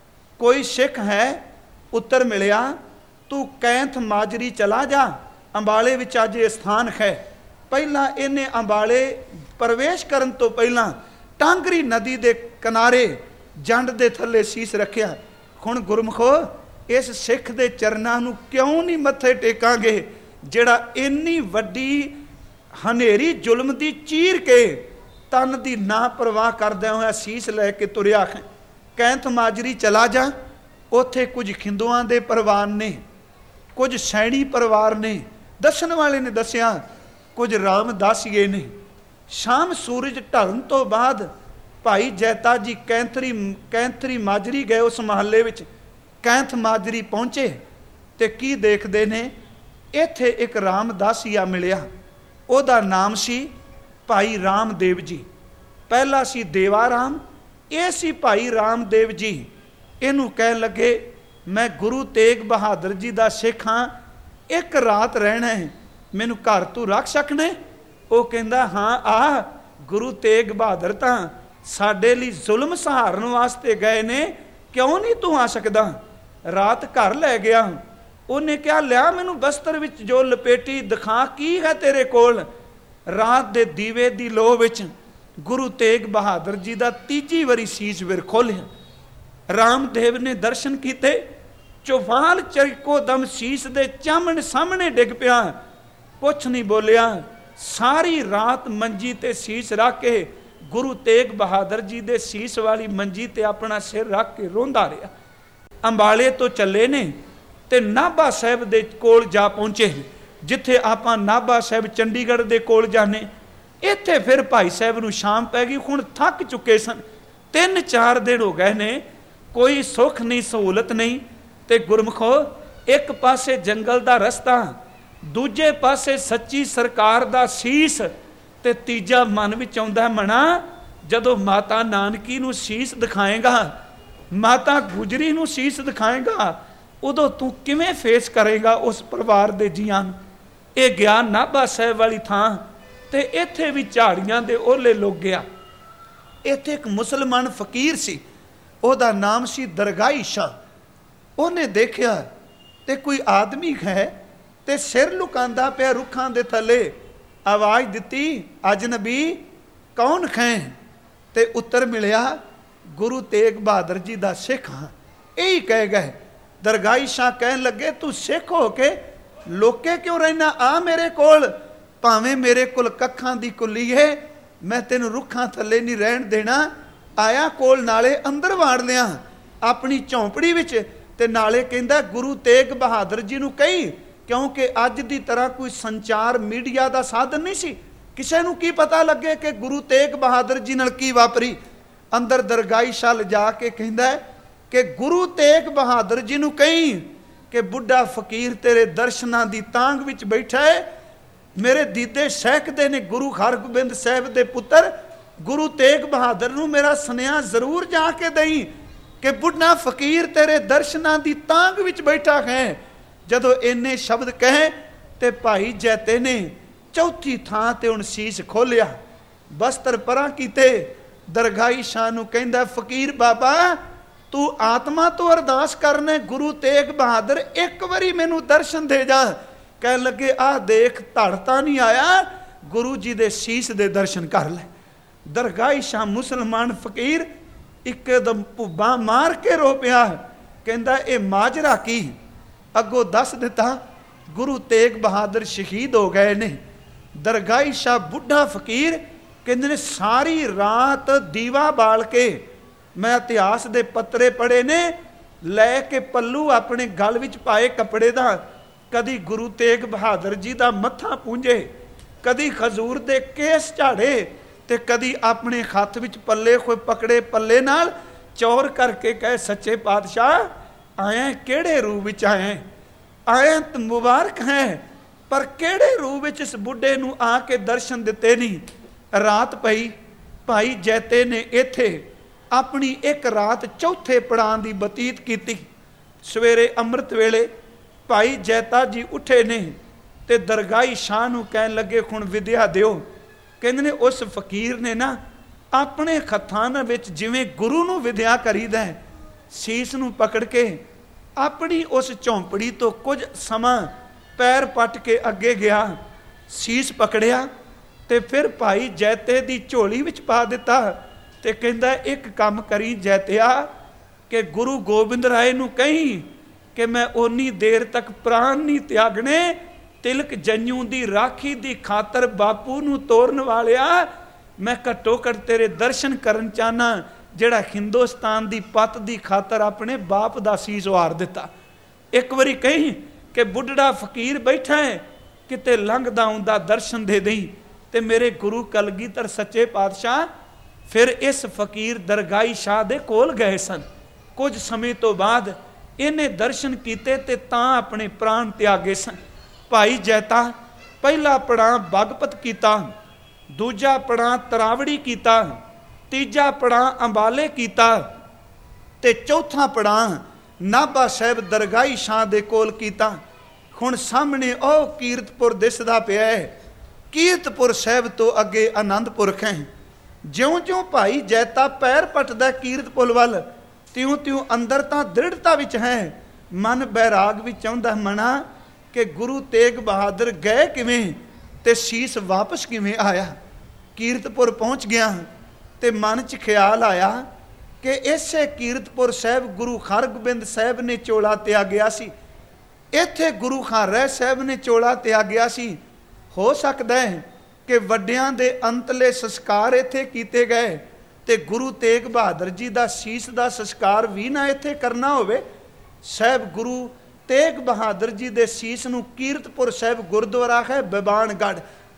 कोई सिख है? उत्तर मिलिया, तू कैंथ माजरी चला जा, अंबाले विच अज स्थान है। पहला इन्हें अंबाले प्रवेश करन तो पहला टांगरी नदी दे किनारे जंड दे थले शीश रखिया। हुण गुरमुखो इस सिख दे चरनां नूं क्यों नहीं मत्थे टेकांगे जिहड़ा इन्नी वड्डी हनेरी जुल्म दी चीर के तन दी ना परवाह करदे होया शीश लैके तुरिया है। कैंथ माजरी चला जा, उत्थे कुछ खिंदुआं दे परिवार ने, कुछ सैणी परिवार ने, दस्सण वाले ने दस्सिया कुछ रामदासीए ने। शाम सूरज ढलण तो बाद भाई जैता जी कैंथरी कैंथरी माजरी गए। उस महल्ले विच कैंथ माजरी पहुँचे तो की देखते ने, इत्थे एक रामदासीआ मिलिया। ਉਹਦਾ ਨਾਮ ਸੀ ਭਾਈ ਰਾਮਦੇਵ ਜੀ। ਪਹਿਲਾ ਸੀ ਦੇਵਾ ਰਾਮ, ਇਹ ਸੀ ਭਾਈ ਰਾਮਦੇਵ ਜੀ। ਇਹਨੂੰ ਕਹਿਣ ਲੱਗੇ ਮੈਂ ਗੁਰੂ ਤੇਗ ਬਹਾਦਰ ਜੀ ਦਾ ਸਿੱਖ ਹਾਂ, ਇੱਕ ਰਾਤ ਰਹਿਣਾ ਹੈ, ਮੈਨੂੰ ਘਰ ਤੂੰ ਰੱਖ ਸਕਣਾ? ਉਹ ਕਹਿੰਦਾ ਹਾਂ ਆ, ਗੁਰੂ ਤੇਗ ਬਹਾਦਰ ਤਾਂ ਸਾਡੇ ਲਈ ਜ਼ੁਲਮ ਸਹਾਰਨ ਵਾਸਤੇ ਗਏ ਨੇ, ਕਿਉਂ ਨਹੀਂ ਤੂੰ ਆ ਸਕਦਾ? ਰਾਤ ਘਰ ਲੈ ਗਿਆ। ਉਹਨੇ ਕਿਹਾ ਲਿਆ ਮੈਨੂੰ ਬਸਤਰ ਵਿੱਚ ਜੋ ਲਪੇਟੀ ਦਿਖਾ, ਕੀ ਹੈ ਤੇਰੇ ਕੋਲ? ਰਾਤ ਦੇ ਦੀਵੇ ਦੀ ਲੋਹ ਵਿੱਚ ਗੁਰੂ ਤੇਗ ਬਹਾਦਰ ਜੀ ਦਾ ਤੀਜੀ ਵਾਰੀ ਸੀਸ ਵਿਰ ਖੋਲਿਆ। ਰਾਮਦੇਵ ਨੇ ਦਰਸ਼ਨ ਕੀਤੇ, ਚੌਹਾਲ ਚਰਕੋ ਦਮ ਸੀਸ ਦੇ ਚਾਮਣ ਸਾਹਮਣੇ ਡਿੱਗ ਪਿਆ, ਕੁਛ ਨਹੀਂ ਬੋਲਿਆ। ਸਾਰੀ ਰਾਤ ਮੰਜੀ ਤੇ ਸੀਸ ਰੱਖ ਕੇ ਗੁਰੂ ਤੇਗ ਬਹਾਦਰ ਜੀ ਦੇ ਸੀਸ ਵਾਲੀ ਮੰਜੀ ਤੇ ਆਪਣਾ ਸਿਰ ਰੱਖ ਕੇ ਰੋਂਦਾ ਰਿਹਾ। ਅੰਬਾਲੇ ਤੋਂ ਚੱਲੇ ਨੇ ਤੇ ਨਾਭਾ ਸਾਹਿਬ ਦੇ ਕੋਲ ਜਾ ਪਹੁੰਚੇ, ਜਿੱਥੇ ਆਪਾਂ ਨਾਭਾ ਸਾਹਿਬ ਚੰਡੀਗੜ੍ਹ ਦੇ ਕੋਲ ਜਾਣੇ। ਇੱਥੇ ਫਿਰ ਭਾਈ ਸਾਹਿਬ ਨੂੰ ਸ਼ਾਮ ਪੈ ਗਈ, ਹੁਣ ਥੱਕ ਚੁੱਕੇ ਸਨ। ਤਿੰਨ ਚਾਰ ਦਿਨ ਹੋ ਗਏ ਨੇ, ਕੋਈ ਸੁੱਖ ਨਹੀਂ, ਸਹੂਲਤ ਨਹੀਂ। ਤੇ ਗੁਰਮਖੋ, ਇੱਕ ਪਾਸੇ ਜੰਗਲ ਦਾ ਰਸਤਾ, ਦੂਜੇ ਪਾਸੇ ਸੱਚੀ ਸਰਕਾਰ ਦਾ ਸੀਸ, ਤੇ ਤੀਜਾ ਮਨ ਵਿੱਚ ਆਉਂਦਾ ਮਣਾ, ਜਦੋਂ ਮਾਤਾ ਨਾਨਕੀ ਨੂੰ ਸੀਸ ਦਿਖਾਏਗਾ, ਮਾਤਾ ਗੁਜਰੀ ਨੂੰ ਸੀਸ ਦਿਖਾਏਗਾ, ਉਦੋਂ ਤੂੰ ਕਿਵੇਂ ਫੇਸ ਕਰੇਗਾ ਉਸ ਪਰਿਵਾਰ ਦੇ ਜੀਆਂ ਨੂੰ? ਇਹ ਗਿਆ ਨਾਭਾ ਸਾਹਿਬ ਵਾਲੀ ਥਾਂ, ਤੇ ਇੱਥੇ ਵੀ ਝਾੜੀਆਂ ਦੇ ਓਲੇ ਲੁਕ ਗਿਆ। ਇੱਥੇ ਇੱਕ ਮੁਸਲਮਾਨ ਫਕੀਰ ਸੀ, ਉਹਦਾ ਨਾਮ ਸੀ ਦਰਗਾਹੀ ਸ਼ਾਹ। ਉਹਨੇ ਦੇਖਿਆ ਤੇ ਕੋਈ ਆਦਮੀ ਹੈ ਤੇ ਸਿਰ ਲੁਕਾਂਦਾ ਪਿਆ ਰੁੱਖਾਂ ਦੇ ਥੱਲੇ। ਆਵਾਜ਼ ਦਿੱਤੀ, ਅਜਨਬੀ ਕੌਣ ਹੈ? ਤੇ ਉੱਤਰ ਮਿਲਿਆ, ਗੁਰੂ ਤੇਗ ਬਹਾਦਰ ਜੀ ਦਾ ਸਿੱਖ ਹਾਂ। ਇਹੀ ਕਹਿ ਗਏ। ਦਰਗਾਹੀ ਸ਼ਾਹ ਕਹਿਣ ਲੱਗੇ ਤੂੰ ਸਿੱਖ ਹੋ ਕੇ ਲੋਕੇ ਕਿਉਂ ਰਹਿਣਾ? ਆ ਮੇਰੇ ਕੋਲ, ਭਾਵੇਂ ਮੇਰੇ ਕੋਲ ਕੱਖਾਂ ਦੀ ਕੁੱਲੀ ਹੈ, ਮੈਂ ਤੈਨੂੰ ਰੁੱਖਾਂ ਥੱਲੇ ਨਹੀਂ ਰਹਿਣ ਦੇਣਾ। ਆਇਆ ਕੋਲ, ਨਾਲੇ ਅੰਦਰ ਵਾੜ ਲਿਆ ਆਪਣੀ ਝੌਂਪੜੀ ਵਿੱਚ, ਤੇ ਨਾਲੇ ਕਹਿੰਦਾ ਗੁਰੂ ਤੇਗ ਬਹਾਦਰ ਜੀ ਨੂੰ ਕਹੀ, ਕਿਉਂਕਿ ਅੱਜ ਦੀ ਤਰ੍ਹਾਂ ਕੋਈ ਸੰਚਾਰ ਮੀਡੀਆ ਦਾ ਸਾਧਨ ਨਹੀਂ ਸੀ, ਕਿਸੇ ਨੂੰ ਕੀ ਪਤਾ ਲੱਗੇ ਕਿ ਗੁਰੂ ਤੇਗ ਬਹਾਦਰ ਜੀ ਨਾਲ ਕੀ ਵਾਪਰੀ। ਅੰਦਰ ਦਰਗਾਹੀ ਸ਼ਾਹ ਲਿਜਾ ਕੇ ਕਹਿੰਦਾ ਕਿ ਗੁਰੂ ਤੇਗ ਬਹਾਦਰ ਜੀ ਨੂੰ ਕਹੀ ਕਿ ਬੁੱਢਾ ਫਕੀਰ ਤੇਰੇ ਦਰਸ਼ਨਾਂ ਦੀ ਤਾਂਗ ਵਿੱਚ ਬੈਠਾ ਹੈ, ਮੇਰੇ ਦੀਦੇ ਸਹਿਕਦੇ ਨੇ ਗੁਰੂ ਹਰਗੋਬਿੰਦ ਸਾਹਿਬ ਦੇ ਪੁੱਤਰ ਗੁਰੂ ਤੇਗ ਬਹਾਦਰ ਨੂੰ ਮੇਰਾ ਸੁਨੇਹਾ ਜ਼ਰੂਰ ਜਾ ਕੇ ਦਈ ਕਿ ਬੁੱਢਾ ਫਕੀਰ ਤੇਰੇ ਦਰਸ਼ਨਾਂ ਦੀ ਤਾਂਗ ਵਿੱਚ ਬੈਠਾ ਹੈ। ਜਦੋਂ ਇੰਨੇ ਸ਼ਬਦ ਕਹੇ ਤੇ ਭਾਈ ਜੈਤੇ ਨੇ ਚੌਥੀ ਥਾਂ ਤੇ ਹੁਣ ਸੀਸ ਖੋਲਿਆ, ਬਸਤਰ ਪਰਾਂ ਕੀਤੇ। ਦਰਗਾਹੀ ਸ਼ਾਹ ਨੂੰ ਕਹਿੰਦਾ ਫਕੀਰ ਬਾਬਾ ਤੂੰ ਆਤਮਾ ਤੋਂ ਅਰਦਾਸ ਕਰਨਾ, ਗੁਰੂ ਤੇਗ ਬਹਾਦਰ ਇੱਕ ਵਾਰੀ ਮੈਨੂੰ ਦਰਸ਼ਨ ਦੇ ਜਾ। ਕਹਿਣ ਲੱਗੇ ਆਹ ਦੇਖ, ਧੜ ਤਾਂ ਨਹੀਂ ਆਇਆ, ਗੁਰੂ ਜੀ ਦੇ ਸੀਸ ਦੇ ਦਰਸ਼ਨ ਕਰ ਲੈ। ਦਰਗਾਹੀ ਸ਼ਾਹ ਮੁਸਲਮਾਨ ਫਕੀਰ ਇੱਕਦਮ ਭੁੱਬਾਂ ਮਾਰ ਕੇ ਰੋ ਪਿਆ। ਕਹਿੰਦਾ ਇਹ ਮਾਜਰਾ ਕੀ? ਅੱਗੋਂ ਦੱਸ ਦਿੱਤਾ ਗੁਰੂ ਤੇਗ ਬਹਾਦਰ ਸ਼ਹੀਦ ਹੋ ਗਏ ਨੇ। ਦਰਗਾਹੀ ਸ਼ਾਹ ਬੁੱਢਾ ਫਕੀਰ ਕਹਿੰਦੇ ਨੇ ਸਾਰੀ ਰਾਤ ਦੀਵਾ ਬਾਲ ਕੇ, ਮੈਂ ਇਤਿਹਾਸ ਦੇ ਪੱਤਰੇ ਪੜ੍ਹੇ ਨੇ, ਲੈ ਕੇ ਪੱਲੂ ਆਪਣੇ ਗਲ ਵਿੱਚ ਪਾਏ ਕੱਪੜੇ ਦਾ, ਕਦੀ ਗੁਰੂ ਤੇਗ ਬਹਾਦਰ ਜੀ ਦਾ ਮੱਥਾ ਪੂੰਝੇ, ਕਦੀ ਖਜੂਰ ਦੇ ਕੇਸ ਝਾੜੇ, ਤੇ ਕਦੀ ਆਪਣੇ ਹੱਥ ਵਿੱਚ ਪੱਲੇ ਕੋਈ ਪਕੜੇ, ਪੱਲੇ ਨਾਲ ਚੌਰ ਕਰਕੇ ਕਹੇ ਸੱਚੇ ਪਾਤਸ਼ਾਹ ਆਏ ਕਿਹੜੇ ਰੂਪ ਵਿੱਚ ਆਏ? ਆਏ ਤਾਂ ਮੁਬਾਰਕ ਹੈ, ਪਰ ਕਿਹੜੇ ਰੂਪ ਵਿੱਚ ਇਸ ਬੁੱਢੇ ਨੂੰ ਆ ਕੇ ਦਰਸ਼ਨ ਦਿੱਤੇ ਨਹੀਂ। ਰਾਤ ਪਈ, ਭਾਈ ਜੈਤੇ ਨੇ ਇੱਥੇ ਆਪਣੀ ਇੱਕ ਰਾਤ ਚੌਥੇ ਪੜਾਂ ਦੀ ਬਤੀਤ ਕੀਤੀ। ਸਵੇਰੇ ਅੰਮ੍ਰਿਤ ਵੇਲੇ ਭਾਈ ਜੈਤਾ ਜੀ ਉੱਠੇ ਨੇ ਤੇ ਦਰਗਾਹੀ ਸ਼ਾਹ ਨੂੰ ਕਹਿਣ ਲੱਗੇ ਹੁਣ ਵਿਦਿਆ ਦਿਓ। ਕਹਿੰਦੇ ਨੇ ਉਸ ਫਕੀਰ ਨੇ ਨਾ ਆਪਣੇ ਹੱਥਾਂ ਵਿੱਚ ਜਿਵੇਂ ਗੁਰੂ ਨੂੰ ਵਿਦਿਆ ਕਰੀਦਾ, ਸੀਸ ਨੂੰ ਪਕੜ ਕੇ ਆਪਣੀ ਉਸ ਝੌਂਪੜੀ ਤੋਂ ਕੁਝ ਸਮਾਂ ਪੈਰ ਪੱਟ ਕੇ ਅੱਗੇ ਗਿਆ, ਸੀਸ ਪਕੜਿਆ ਤੇ ਫਿਰ ਭਾਈ ਜੈਤੇ ਦੀ ਝੋਲੀ ਵਿੱਚ ਪਾ ਦਿੱਤਾ ਤੇ ਕਹਿੰਦਾ ਇੱਕ ਕੰਮ ਕਰੀ ਜੈਤਿਆ ਕਿ ਗੁਰੂ ਗੋਬਿੰਦ ਰਾਏ ਨੂੰ ਕਹੀਂ ਕਿ ਮੈਂ ਓਨੀ ਦੇਰ ਤੱਕ ਪ੍ਰਾਣ ਨਹੀਂ ਤਿਆਗਣੇ, ਤਿਲਕ ਜੰਨੂ ਦੀ ਰਾਖੀ ਦੀ ਖਾਤਰ ਬਾਪੂ ਨੂੰ ਤੋਰਨ ਵਾਲਿਆ ਮੈਂ ਘੱਟੋ ਘੱਟ ਤੇਰੇ ਦਰਸ਼ਨ ਕਰਨ ਚਾਹਨਾ, ਜਿਹੜਾ ਹਿੰਦੁਸਤਾਨ ਦੀ ਪੱਤ ਦੀ ਖਾਤਰ ਆਪਣੇ ਬਾਪ ਦਾ ਸੀਸ ਵਾਰ ਦਿੱਤਾ। ਇੱਕ ਵਾਰੀ ਕਹੀਂ ਕਿ ਬੁੱਢੜਾ ਫਕੀਰ ਬੈਠਾ ਹੈ, ਕਿਤੇ ਲੰਘਦਾ ਆਉਂਦਾ ਦਰਸ਼ਨ ਦੇ ਦੇਈ। ਤੇ ਮੇਰੇ ਗੁਰੂ ਕਲਗੀਧਰ ਸੱਚੇ ਪਾਤਸ਼ਾਹ ਫਿਰ ਇਸ ਫਕੀਰ ਦਰਗਾਹੀ ਸ਼ਾਹ ਦੇ ਕੋਲ ਗਏ ਸਨ। ਕੁਝ ਸਮੇਂ ਤੋਂ ਬਾਅਦ ਇਹਨੇ ਦਰਸ਼ਨ ਕੀਤੇ ਤੇ ਤਾਂ ਆਪਣੇ ਪ੍ਰਾਣ ਤਿਆਗੇ ਸਨ। ਭਾਈ ਜੈਤਾ ਪਹਿਲਾ ਪੜਾਂ ਬਗਪਤ ਕੀਤਾ, ਦੂਜਾ ਪੜਾਂ ਤਰਾਵੜੀ ਕੀਤਾ, ਤੀਜਾ ਪੜਾਂ ਅੰਬਾਲੇ ਕੀਤਾ ਤੇ ਚੌਥਾ ਪੜਾਂ ਨਾਭਾ ਸਾਹਿਬ ਦਰਗਾਹੀ ਸ਼ਾਹ ਦੇ ਕੋਲ ਕੀਤਾ। ਹੁਣ ਸਾਹਮਣੇ ਉਹ ਕੀਰਤਪੁਰ ਦਿਸਦਾ ਪਿਆ ਹੈ। ਕੀਰਤਪੁਰ ਸਾਹਿਬ ਤੋਂ ਅੱਗੇ ਆਨੰਦਪੁਰ ਹੈ। ਜਿਉਂ-ਜਿਉਂ ਭਾਈ ਜੈਤਾ ਪੈਰ ਪੱਟਦਾ ਕੀਰਤਪੁਰ ਵੱਲ, ਤਿਉਂ ਤਿਉਂ ਅੰਦਰ ਤਾਂ ਦ੍ਰਿੜਤਾ ਵਿੱਚ ਹੈ, ਮਨ ਬੈਰਾਗ ਵਿੱਚ ਆਉਂਦਾ ਮਣਾ ਕਿ ਗੁਰੂ ਤੇਗ ਬਹਾਦਰ ਗਏ ਕਿਵੇਂ ਤੇ ਸੀਸ ਵਾਪਸ ਕਿਵੇਂ ਆਇਆ। ਕੀਰਤਪੁਰ ਪਹੁੰਚ ਗਿਆ ਤੇ ਮਨ 'ਚ ਖਿਆਲ ਆਇਆ ਕਿ ਇਸੇ ਕੀਰਤਪੁਰ ਸਾਹਿਬ ਗੁਰੂ ਹਰਗੋਬਿੰਦ ਸਾਹਿਬ ਨੇ ਚੋਲਾ ਤਿਆਗਿਆ ਸੀ, ਇੱਥੇ ਗੁਰੂ ਹਰਿ ਸਾਹਿਬ ਨੇ ਚੋਲਾ ਤਿਆਗਿਆ ਸੀ। ਹੋ ਸਕਦਾ ਹੈ ਕਿ ਵੱਡਿਆਂ ਦੇ ਅੰਤਲੇ ਸੰਸਕਾਰ ਇੱਥੇ ਕੀਤੇ ਗਏ ਤੇ ਗੁਰੂ ਤੇਗ ਬਹਾਦਰ ਜੀ ਦਾ ਸੀਸ ਦਾ ਸੰਸਕਾਰ ਵੀ ਨਾ ਇੱਥੇ ਕਰਨਾ ਹੋਵੇ। ਸਾਹਿਬ ਗੁਰੂ ਤੇਗ ਬਹਾਦਰ ਜੀ ਦੇ ਸੀਸ ਨੂੰ ਕੀਰਤਪੁਰ ਸਾਹਿਬ ਗੁਰਦੁਆਰਾ ਹੈ ਬਿਬਾਨਗੜ੍ਹ,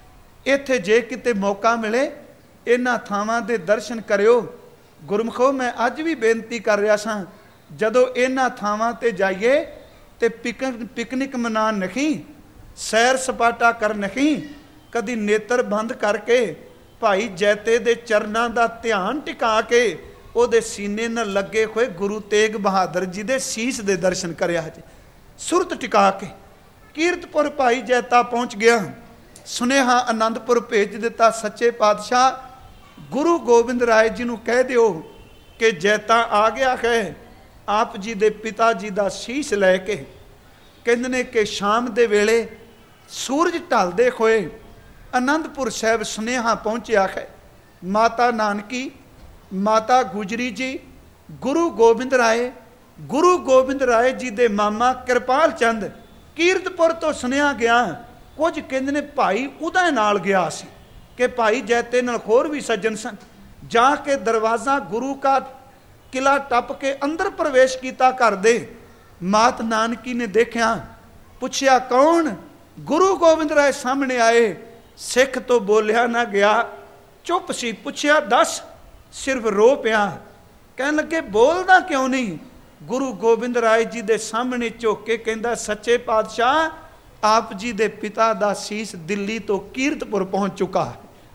ਇੱਥੇ ਜੇ ਕਿਤੇ ਮੌਕਾ ਮਿਲੇ ਇਹਨਾਂ ਥਾਵਾਂ ਦੇ ਦਰਸ਼ਨ ਕਰਿਓ। ਗੁਰਮਖੋ ਮੈਂ ਅੱਜ ਵੀ ਬੇਨਤੀ ਕਰ ਰਿਹਾ ਸਾਂ, ਜਦੋਂ ਇਹਨਾਂ ਥਾਵਾਂ ਤੇ ਜਾਈਏ ਤੇ ਪਿਕਨ ਪਿਕਨਿਕ ਮਨਾ ਨਹੀਂ, ਸੈਰ ਸਪਾਟਾ ਕਰ ਨਹੀਂ, ਕਦੀ ਨੇਤਰ ਬੰਦ ਕਰਕੇ ਭਾਈ ਜੈਤੇ ਦੇ ਚਰਨਾਂ ਦਾ ਧਿਆਨ ਟਿਕਾ ਕੇ ਉਹਦੇ ਸੀਨੇ ਨਾਲ ਲੱਗੇ ਹੋਏ ਗੁਰੂ ਤੇਗ ਬਹਾਦਰ ਜੀ ਦੇ ਸੀਸ ਦੇ ਦਰਸ਼ਨ ਕਰਿਆ ਜੀ। ਸੁਰਤ ਟਿਕਾ ਕੇ ਕੀਰਤਪੁਰ ਭਾਈ ਜੈਤਾ ਪਹੁੰਚ ਗਿਆ। ਸੁਨੇਹਾ ਆਨੰਦਪੁਰ ਭੇਜ ਦਿੱਤਾ, ਸੱਚੇ ਪਾਤਸ਼ਾਹ ਗੁਰੂ ਗੋਬਿੰਦ ਰਾਏ ਜੀ ਨੂੰ ਕਹਿ ਦਿਓ ਕਿ ਜੈਤਾ ਆ ਗਿਆ ਹੈ, ਆਪ ਜੀ ਦੇ ਪਿਤਾ ਜੀ ਦਾ ਸੀਸ ਲੈ ਕੇ। ਕਹਿੰਦੇ ਨੇ ਕਿ ਸ਼ਾਮ ਦੇ ਵੇਲੇ ਸੂਰਜ ਢਲਦੇ ਹੋਏ ਆਨੰਦਪੁਰ ਸਾਹਿਬ ਸੁਨੇਹਾ ਪਹੁੰਚਿਆ ਹੈ। ਮਾਤਾ ਨਾਨਕੀ, ਮਾਤਾ ਗੁਜਰੀ ਜੀ, ਗੁਰੂ ਗੋਬਿੰਦ ਰਾਏ, ਗੁਰੂ ਗੋਬਿੰਦ ਰਾਏ ਜੀ ਦੇ ਮਾਮਾ ਕਿਰਪਾਲ ਚੰਦ ਕੀਰਤਪੁਰ ਤੋਂ ਸੁਨੇਹਾ ਗਿਆ। ਕੁਝ ਕਹਿੰਦੇ ਨੇ ਭਾਈ ਉਹਦਾ ਨਾਲ ਗਿਆ ਸੀ ਕਿ ਭਾਈ ਜੈਤੇ ਨਾਲ ਹੋਰ ਵੀ ਸੱਜਣ ਸਨ। ਜਾ ਕੇ ਦਰਵਾਜ਼ਾ ਗੁਰੂ ਕਾ ਕਿਲਾ ਟੱਪ ਕੇ ਅੰਦਰ ਪ੍ਰਵੇਸ਼ ਕੀਤਾ ਘਰ ਦੇ। ਮਾਤ ਨਾਨਕੀ ਨੇ ਦੇਖਿਆ, ਪੁੱਛਿਆ ਕੌਣ? ਗੁਰੂ ਗੋਬਿੰਦ ਰਾਏ ਸਾਹਮਣੇ ਆਏ। ਸਿੱਖ ਤੋਂ ਬੋਲਿਆ ਨਾ ਗਿਆ, ਚੁੱਪ ਸੀ। ਪੁੱਛਿਆ ਦੱਸ, ਸਿਰਫ ਰੋ ਪਿਆ। ਕਹਿਣ ਲੱਗੇ ਬੋਲਦਾ ਕਿਉਂ ਨਹੀਂ? ਗੁਰੂ ਗੋਬਿੰਦ ਰਾਏ ਜੀ ਦੇ ਸਾਹਮਣੇ ਝੁਕ ਕੇ ਕਹਿੰਦਾ, ਸੱਚੇ ਪਾਤਸ਼ਾਹ ਆਪ ਜੀ ਦੇ ਪਿਤਾ ਦਾ ਸੀਸ ਦਿੱਲੀ ਤੋਂ ਕੀਰਤਪੁਰ ਪਹੁੰਚ ਚੁੱਕਾ।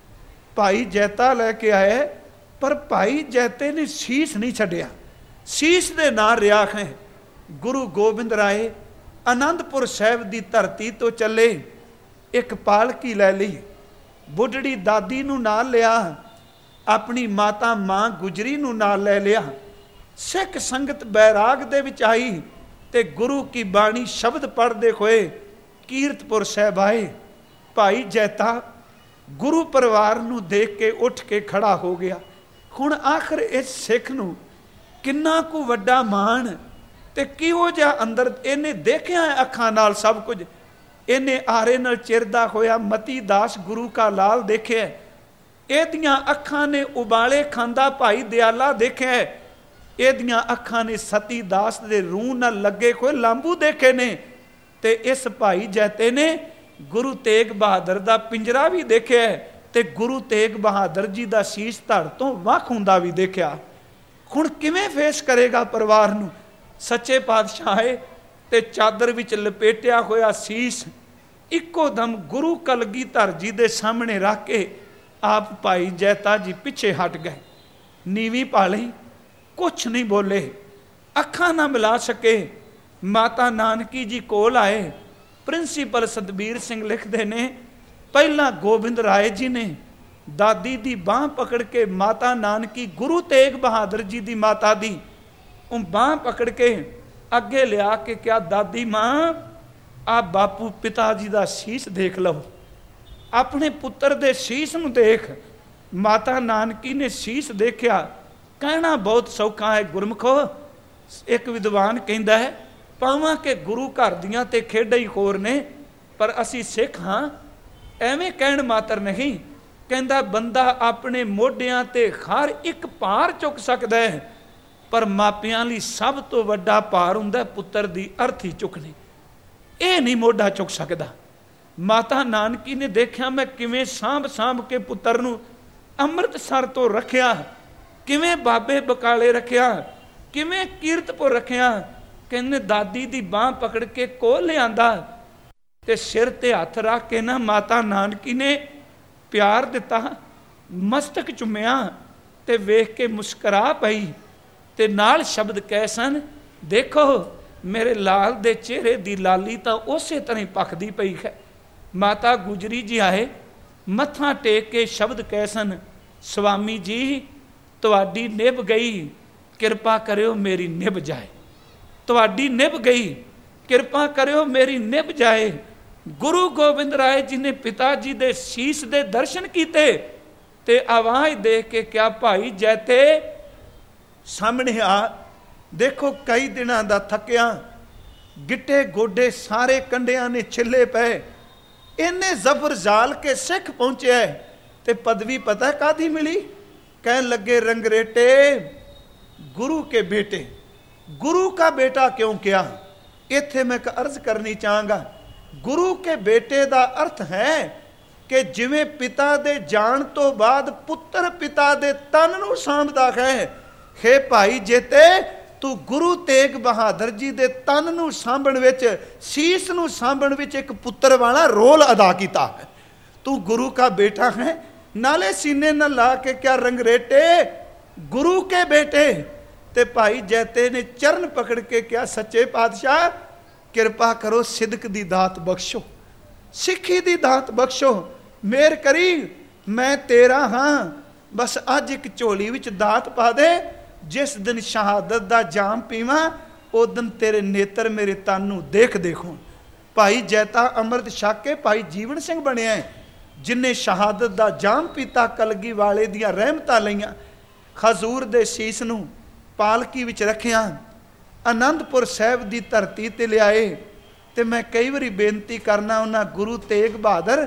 ਭਾਈ ਜੈਤਾ ਲੈ ਕੇ ਆਏ, ਪਰ ਭਾਈ ਜੈਤੇ ਨੇ ਸੀਸ ਨਹੀਂ ਛੱਡਿਆ, ਸੀਸ ਦੇ ਨਾਲ ਰਿਹਾ ਹੈ। ਗੁਰੂ ਗੋਬਿੰਦ ਰਾਏ ਆਨੰਦਪੁਰ ਸਾਹਿਬ ਦੀ ਧਰਤੀ ਤੋਂ ਚੱਲੇ। ਇੱਕ ਪਾਲਕੀ ਲੈ ਲਈ, ਬੁੱਢੜੀ ਦਾਦੀ ਨੂੰ ਨਾਲ ਲਿਆ, ਆਪਣੀ ਮਾਤਾ ਮਾਂ ਗੁਜਰੀ ਨੂੰ ਨਾਲ ਲੈ ਲਿਆ। ਸਿੱਖ ਸੰਗਤ ਬੈਰਾਗ ਦੇ ਵਿੱਚ ਆਈ ਤੇ ਗੁਰੂ ਕੀ ਬਾਣੀ ਸ਼ਬਦ ਪੜ੍ਹਦੇ ਹੋਏ ਕੀਰਤਪੁਰ ਸਾਹਿਬ ਆਏ। ਭਾਈ ਜੈਤਾ ਗੁਰੂ ਪਰਿਵਾਰ ਨੂੰ ਦੇਖ ਕੇ ਉੱਠ ਕੇ ਖੜਾ ਹੋ ਗਿਆ। ਹੁਣ ਆਖਰ ਇਸ ਸਿੱਖ ਨੂੰ ਕਿੰਨਾ ਕੁ ਵੱਡਾ ਮਾਣ ਤੇ ਕਿਹੋ ਜਿਹਾ ਅੰਦਰ ਇਹਨੇ ਦੇਖਿਆ ਅੱਖਾਂ ਨਾਲ ਸਭ ਕੁਝ। ਇਹਨੇ ਆਰੇ ਨਾਲ ਚਿਰਦਾ ਹੋਇਆ ਮਤੀ ਦਾਸ ਗੁਰੂ ਕਾ ਲਾਲ ਦੇਖਿਆ, ਇਹਦੀਆਂ ਅੱਖਾਂ ਨੇ ਉਬਾਲੇ ਖਾਂਦਾ ਭਾਈ ਦਿਆਲਾ ਦੇਖਿਆ, ਇਹਦੀਆਂ ਅੱਖਾਂ ਨੇ ਸਤੀ ਦਾਸ ਦੇ ਰੂਹ ਨਾਲ ਲੱਗੇ ਹੋਏ ਲਾਂਬੂ ਦੇਖੇ ਨੇ, ਤੇ ਇਸ ਭਾਈ ਜੈਤੇ ਨੇ ਗੁਰੂ ਤੇਗ ਬਹਾਦਰ ਦਾ ਪਿੰਜਰਾ ਵੀ ਦੇਖਿਆ ਤੇ ਗੁਰੂ ਤੇਗ ਬਹਾਦਰ ਜੀ ਦਾ ਸੀਸ ਧੜ ਤੋਂ ਵੱਖ ਹੁੰਦਾ ਵੀ ਦੇਖਿਆ। ਹੁਣ ਕਿਵੇਂ ਫੇਸ ਕਰੇਗਾ ਪਰਿਵਾਰ ਨੂੰ? ਸੱਚੇ ਪਾਤਸ਼ਾਹ ਤੇ ਚਾਦਰ ਵਿੱਚ ਲਪੇਟਿਆ ਹੋਇਆ ਸੀਸ ਇੱਕੋ ਦਮ ਗੁਰੂ ਕਲਗੀਧਰ ਜੀ ਦੇ ਸਾਹਮਣੇ ਰੱਖ ਕੇ ਆਪ ਭਾਈ ਜੈਤਾ ਜੀ ਪਿੱਛੇ ਹਟ ਗਏ। ਨੀਵੀਂ ਪਾ ਲਈ, ਕੁਛ ਨਹੀਂ ਬੋਲੇ, ਅੱਖਾਂ ਨਾ ਮਿਲਾ ਸਕੇ। ਮਾਤਾ ਨਾਨਕੀ ਜੀ ਕੋਲ ਆਏ। ਪ੍ਰਿੰਸੀਪਲ ਸਤਬੀਰ ਸਿੰਘ ਲਿਖਦੇ ਨੇ, ਪਹਿਲਾਂ ਗੋਬਿੰਦ ਰਾਏ ਜੀ ਨੇ ਦਾਦੀ ਦੀ ਬਾਂਹ ਪਕੜ ਕੇ ਮਾਤਾ ਨਾਨਕੀ ਗੁਰੂ ਤੇਗ ਬਹਾਦਰ ਜੀ ਦੀ ਮਾਤਾ ਦੀ ਉਹ ਬਾਂਹ ਪਕੜ ਕੇ ਅੱਗੇ ਲਿਆ ਕੇ ਕਿਹਾ, ਦਾਦੀ ਮਾਂ ਆ ਬਾਪੂ ਪਿਤਾ ਜੀ ਦਾ ਸੀਸ ਦੇਖ ਲਓ, ਆਪਣੇ ਪੁੱਤਰ ਦੇ ਸੀਸ ਨੂੰ ਦੇਖ। ਮਾਤਾ ਨਾਨਕੀ ਨੇ ਸੀਸ ਦੇਖਿਆ। ਕਹਿਣਾ ਬਹੁਤ ਸੌਖਾ ਹੈ ਗੁਰਮਖੋ। ਇੱਕ ਵਿਦਵਾਨ ਕਹਿੰਦਾ ਹੈ, ਪਾਵਾਂ ਕਿ ਗੁਰੂ ਘਰ ਦੀਆਂ ਤੇ ਖੇਡਾਂ ਹੀ ਹੋਰ ਨੇ, ਪਰ ਅਸੀਂ ਸਿੱਖ ਹਾਂ, ਐਵੇਂ ਕਹਿਣ ਮਾਤਰ ਨਹੀਂ। ਕਹਿੰਦਾ ਬੰਦਾ ਆਪਣੇ ਮੋਢਿਆਂ ਤੇ ਹਰ ਇੱਕ ਭਾਰ ਚੁੱਕ ਸਕਦਾ ਹੈ, ਪਰ ਮਾਪਿਆਂ ਲਈ ਸਭ ਤੋਂ ਵੱਡਾ ਭਾਰ ਹੁੰਦਾ ਪੁੱਤਰ ਦੀ ਅਰਥੀ ਚੁੱਕਣੀ। ਇਹ ਨਹੀਂ ਮੋਢਾ ਚੁੱਕ ਸਕਦਾ। ਮਾਤਾ ਨਾਨਕੀ ਨੇ ਦੇਖਿਆ ਮੈਂ ਕਿਵੇਂ ਸਾਂਭ ਸਾਂਭ ਕੇ ਪੁੱਤਰ ਨੂੰ ਅੰਮ੍ਰਿਤਸਰ ਤੋਂ ਰੱਖਿਆ, ਕਿਵੇਂ ਬਾਬੇ ਬਕਾਲੇ ਰੱਖਿਆ, ਕਿਵੇਂ ਕੀਰਤਪੁਰ ਰੱਖਿਆ। ਕਹਿੰਦੇ ਦਾਦੀ ਦੀ ਬਾਂਹ ਪਕੜ ਕੇ ਕੋਲ ਲਿਆਂਦਾ ਤੇ ਸਿਰ ਤੇ ਹੱਥ ਰੱਖ ਕੇ ਨਾ ਮਾਤਾ ਨਾਨਕੀ ਨੇ ਪਿਆਰ ਦਿੱਤਾ, ਮਸਤਕ ਚੁੰਮਿਆ ਤੇ ਵੇਖ ਕੇ ਮੁਸਕਰਾ ਪਈ ਤੇ ਨਾਲ ਸ਼ਬਦ ਕਹੇ ਸਨ, ਦੇਖੋ ਮੇਰੇ ਲਾਲ ਦੇ ਚਿਹਰੇ ਦੀ ਲਾਲੀ ਤਾਂ ਉਸੇ ਤਰ੍ਹਾਂ ਹੀ ਪੱਕਦੀ ਪਈ ਹੈ। ਮਾਤਾ ਗੁਜਰੀ ਜੀ ਆਏ, ਮੱਥਾ ਟੇਕ ਕੇ ਸ਼ਬਦ ਕਹੇ ਸਨ, ਸਵਾਮੀ ਜੀ ਤੁਹਾਡੀ ਨਿਭ ਗਈ, ਕਿਰਪਾ ਕਰਿਓ ਮੇਰੀ ਨਿਭ ਜਾਏ। ਤੁਹਾਡੀ ਨਿਭ ਗਈ, ਕਿਰਪਾ ਕਰਿਓ ਮੇਰੀ ਨਿਭ ਜਾਏ। ਗੁਰੂ ਗੋਬਿੰਦ ਰਾਏ ਜੀ ਨੇ ਪਿਤਾ ਜੀ ਦੇ ਸੀਸ ਦੇ ਦਰਸ਼ਨ ਕੀਤੇ ਤੇ ਆਵਾਜ਼ ਦੇ ਕੇ ਕਿਹਾ, ਭਾਈ ਜੈਤੇ ਸਾਹਮਣੇ ਆ। ਦੇਖੋ ਕਈ ਦਿਨਾਂ ਦਾ ਥੱਕਿਆ, ਗਿੱਟੇ ਗੋਡੇ ਸਾਰੇ ਕੰਡਿਆਂ ਨੇ ਛਿੱਲੇ ਪਏ, ਇੰਨੇ ਜ਼ਬਰ ਜ਼ਾਲ ਕੇ ਸਿੱਖ ਪਹੁੰਚਿਆ ਤੇ ਪਦਵੀ ਪਤਾ ਕਾਦੀ ਮਿਲੀ? ਕਹਿਣ ਲੱਗੇ रंगरेटे गुरु के बेटे। गुरु का बेटा क्यों किया? इत्थे मैं एक अर्ज करनी चाहांगा। गुरु के बेटे का अर्थ है कि जिवें पिता दे जान तो बाद पुत्र पिता दे तन नूं सांभदा है, हे भाई जेते तू गुरु तेग बहादुर जी दे तन नूं सांभण विच, सीस नूं सांभण विच एक पुत्र वाला रोल अदा कीता है। तू गुरु का बेटा है, नाले सीने न ला के क्या रंगरेटे गुरु के बेटे। ते भाई जैते ने चरण पकड़ के क्या, सच्चे पातशाह किरपा करो, सिदक दी दात बख्शो, सिखी दी दात बख्शो, मेहर करी, मैं तेरा हाँ, बस अज एक झोली विच दात पा दे, जिस दिन शहादत दा जाम पीवां उस दिन तेरे नेत्र मेरे तन नूं देख देखो। भाई जैता अमृत छक के भाई जीवन सिंह बनिया है, जिन्हें शहादत दा जाम पीता, कलगी वाले दियां रहमतां लईआं, खजूर दे शीस नूं पालकी विच रखिया, आनंदपुर साहिब दी धरती ते लियाए। ते मैं कई बारी बेनती करना, उन्हां गुरु तेग बहादुर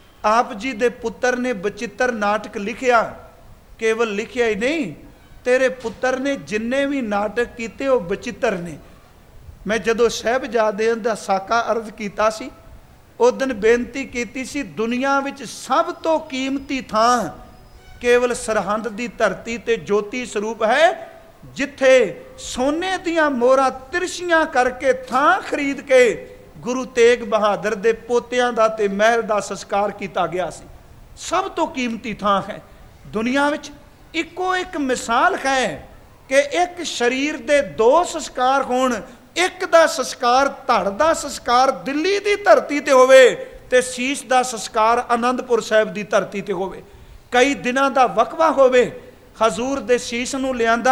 आप जी दे पुत्र ने बचित्र नाटक लिखिया, केवल लिखिया ही नहीं, तेरे पुत्र ने जिन्ने भी नाटक कीते वो बचित्र ने। मैं जदों साहिबजादिਆਂ ਦਾ साका अर्ज कीता सी, उस दिन बेनती कीती सी, दुनिया विच सब तो कीमती थां केवल सरहंद दी धरती ते ज्योति स्वरूप है, जिथे सोने दियां मोहरां तिरछियां करके थां खरीद के गुरु तेग बहादुर दे पोतियां दा ते महल दा संस्कार किया गया सी। सब तो कीमती थां है दुनिया विच। इको एक मिसाल है कि एक शरीर दे दो संस्कार होण, एक दा संस्कार धड़ दा संस्कार दिल्ली दी धरती ते होवे ते शीश दा संस्कार आनंदपुर साहिब दी धरती ते होवे। कई दिनां दा वकवा होवे, हजूर दे शीश नूं लियांदा,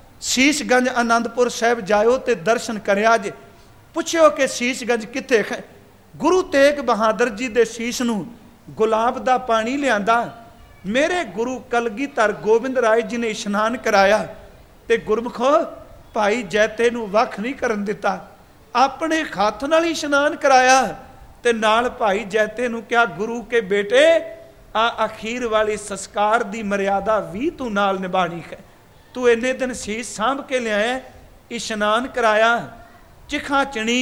शीशगंज आनंदपुर साहिब जाओ ते दर्शन करिया जे, पुछियो कि शीशगंज कित्थे है। गुरु तेग बहादुर जी दे शीश नूं गुलाब दा पानी लियांदा, मेरे गुरु कलगीधर गोबिंद राय जी ने इशनान कराया ते गुरमुखो भाई जैते नूं वख नहीं करन दिता, अपने हत्थ नाल इशनान कराया ते नाल भाई जैते नूं क्या, गुरु के बेटे आ अखीर वाली संस्कार दी मर्यादा भी तू नाल निभानी है। तू इन्ने दिन शीश सांभ के लिया, इशनान कराया, चिखा चणी,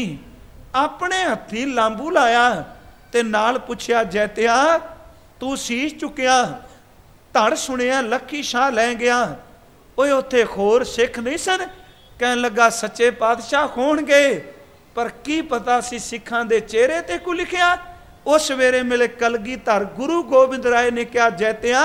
अपने हत्थी लांबू लाया ते नाल पुछया, जैतिया तू शीश चुकिया, धड़ सुनिया लखी शाह लै गया। ओए उत्थे होर सिख नहीं सन? कहन लगा सच्चे पातशाह होणगे, पर की पता सी सिखां दे चेहरे ते को लिखिया। उस वेरे मिले कलगीधर गुरु गोबिंद राय ने कहा, जैतिया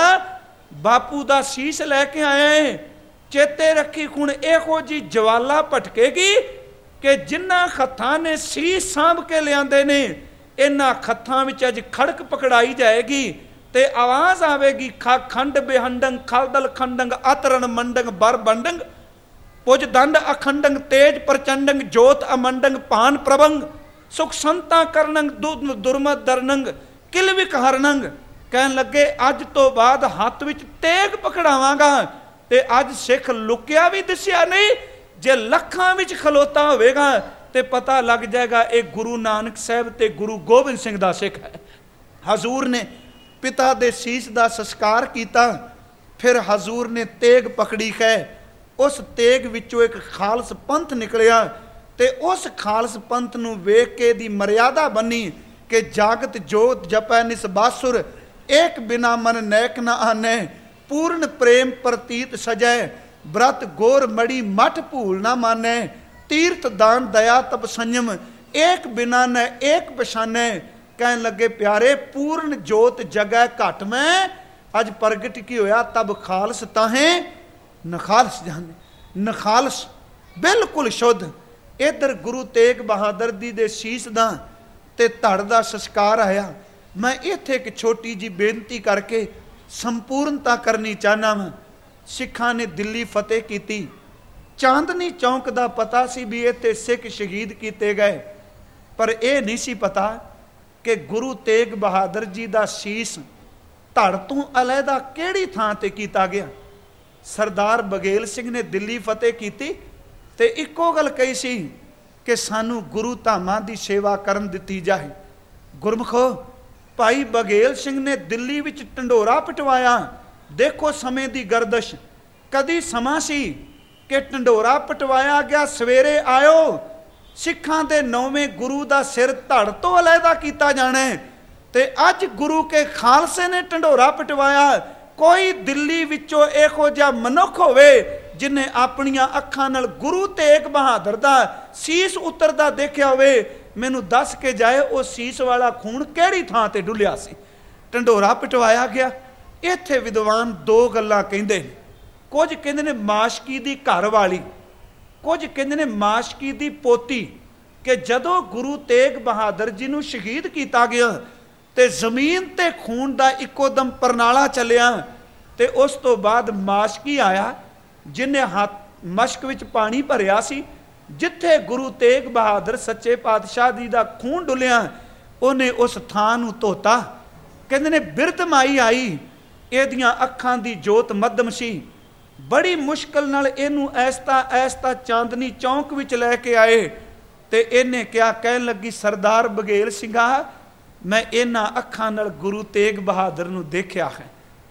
बापू दा शीश लैके आया है, चेते रखी हुण इहो जी ज्वाला भटकेगी कि जिन्हां खत्थां ने शीश सांभ के लिआंदे ने, इन्हां खत्थां विच अज खड़क पकड़ाई जाएगी ते आवाज़ आवेगी, खा खंड बेहंडंग खलदल खंडंग अतरण मंडंग बर बंडंग पुज दंड अखंडंग तेज प्रचंडंग जोत अमंडंग पान प्रभंग सुख संता करनंग दुर्मत दरनंग किलविक हरनंग। कहन लगे अज तो बाद हत्थ विच तेग पकड़ावांगा ते अज सिख लुकिया भी दिसिया नहीं, जे लखां विच खलोता होवेगा ते पता लग जाएगा ये गुरु नानक साहब ते गुरु गोबिंद सिंह दा सिख है। हजूर ने पिता दे शीश दा संस्कार किया, फिर हजूर ने तेग पकड़ी है, उस तेग विचों एक खालस पंथ निकलिया ते उस खालस पंथ नूं वेख के दी मर्यादा बनी कि जागत जोत जपै निसबासुर, एक बिना मन नैक न आने, पूर्ण प्रेम प्रतीत सजै, व्रत गोर मड़ी मठ भूल ना माने, तीर्थ दान दया तप संयम एक बिना न एक पछाने। कहन लगे प्यारे पूर्ण जोत जगह घट में, अज प्रगट की होया तब खालस ताहे नखालस जाने। नखालस बिल्कुल शुद्ध। इधर गुरु तेग बहादुर जी दे शीश दा ते धड़ दा संस्कार आया। मैं इत्थे एक छोटी जी बेनती करके संपूर्णता करनी चाहना वा। सिखां ने दिल्ली फतेह की, चांदनी चौंक दा पता सी भी इत्थे सिख शहीद किए गए, पर यह नहीं सी पता कि गुरु तेग बहादुर जी दा शीश धड़ तो अलहदा किहड़ी थां ते कीता गया। सरदार बघेल सिंह ने दिल्ली फतेह की ते इक्को गल कही सी कि सानू गुरु धामां दी सेवा करन दित्ती जाए। गुरमुखो, भाई बघेल सिंह ने दिल्ली विच ढंडोरा पिटवाया। देखो समय दी गर्दश। कदी समा सी कि ढंडोरा पिटवाया गया, सवेरे आयो सिखां दे नौवें गुरु दा सिर धड़ तो अलहदा कीता जाना है, ते अज गुरु के खालसे ने ढंडोरा पिटवाया। कोई दिल्ली विचों इहो जिहा मनुख होवे जिन्हें अपनियां अखां नाल गुरु तेग बहादुर दा सीस उतरदा देखिया होवे, मैनू दस के जाए वो सीस वाला खून किहड़ी थां ते डुलिया सी। ढंडोरा पिटवाया गया। इत्थे विद्वान दो गल्लां कहिंदे ने। कुछ कहिंदे ने माशकी दी घर वाली, कुछ कहिंदे ने माशकी दी पोती, कि जदों गुरु तेग बहादुर जी नूं शहीद किया गया ते जमीन ते खून दा इक्को दम परनाला चलिया, ते उस तो बाद माशकी आया जिन्हें हाथ मशक विच पानी भरिया सी। जिथे गुरु तेग बहादुर सच्चे पातशाह जी दा खून डुलिया, उन्हें उस थां नूं धोता। कहंदे ने बिरध माई आई, इहदियां अखां दी जोत मध्यम सी। बड़ी मुश्किल नाल इहनूं ऐसता ऐसता चांदनी चौंक विच लैके आए, ते इहने क्या कहन लगी, सरदार बघेल सिंघा, मैं इन्हां अखां नाल गुरु तेग बहादुर नूं देखिया है,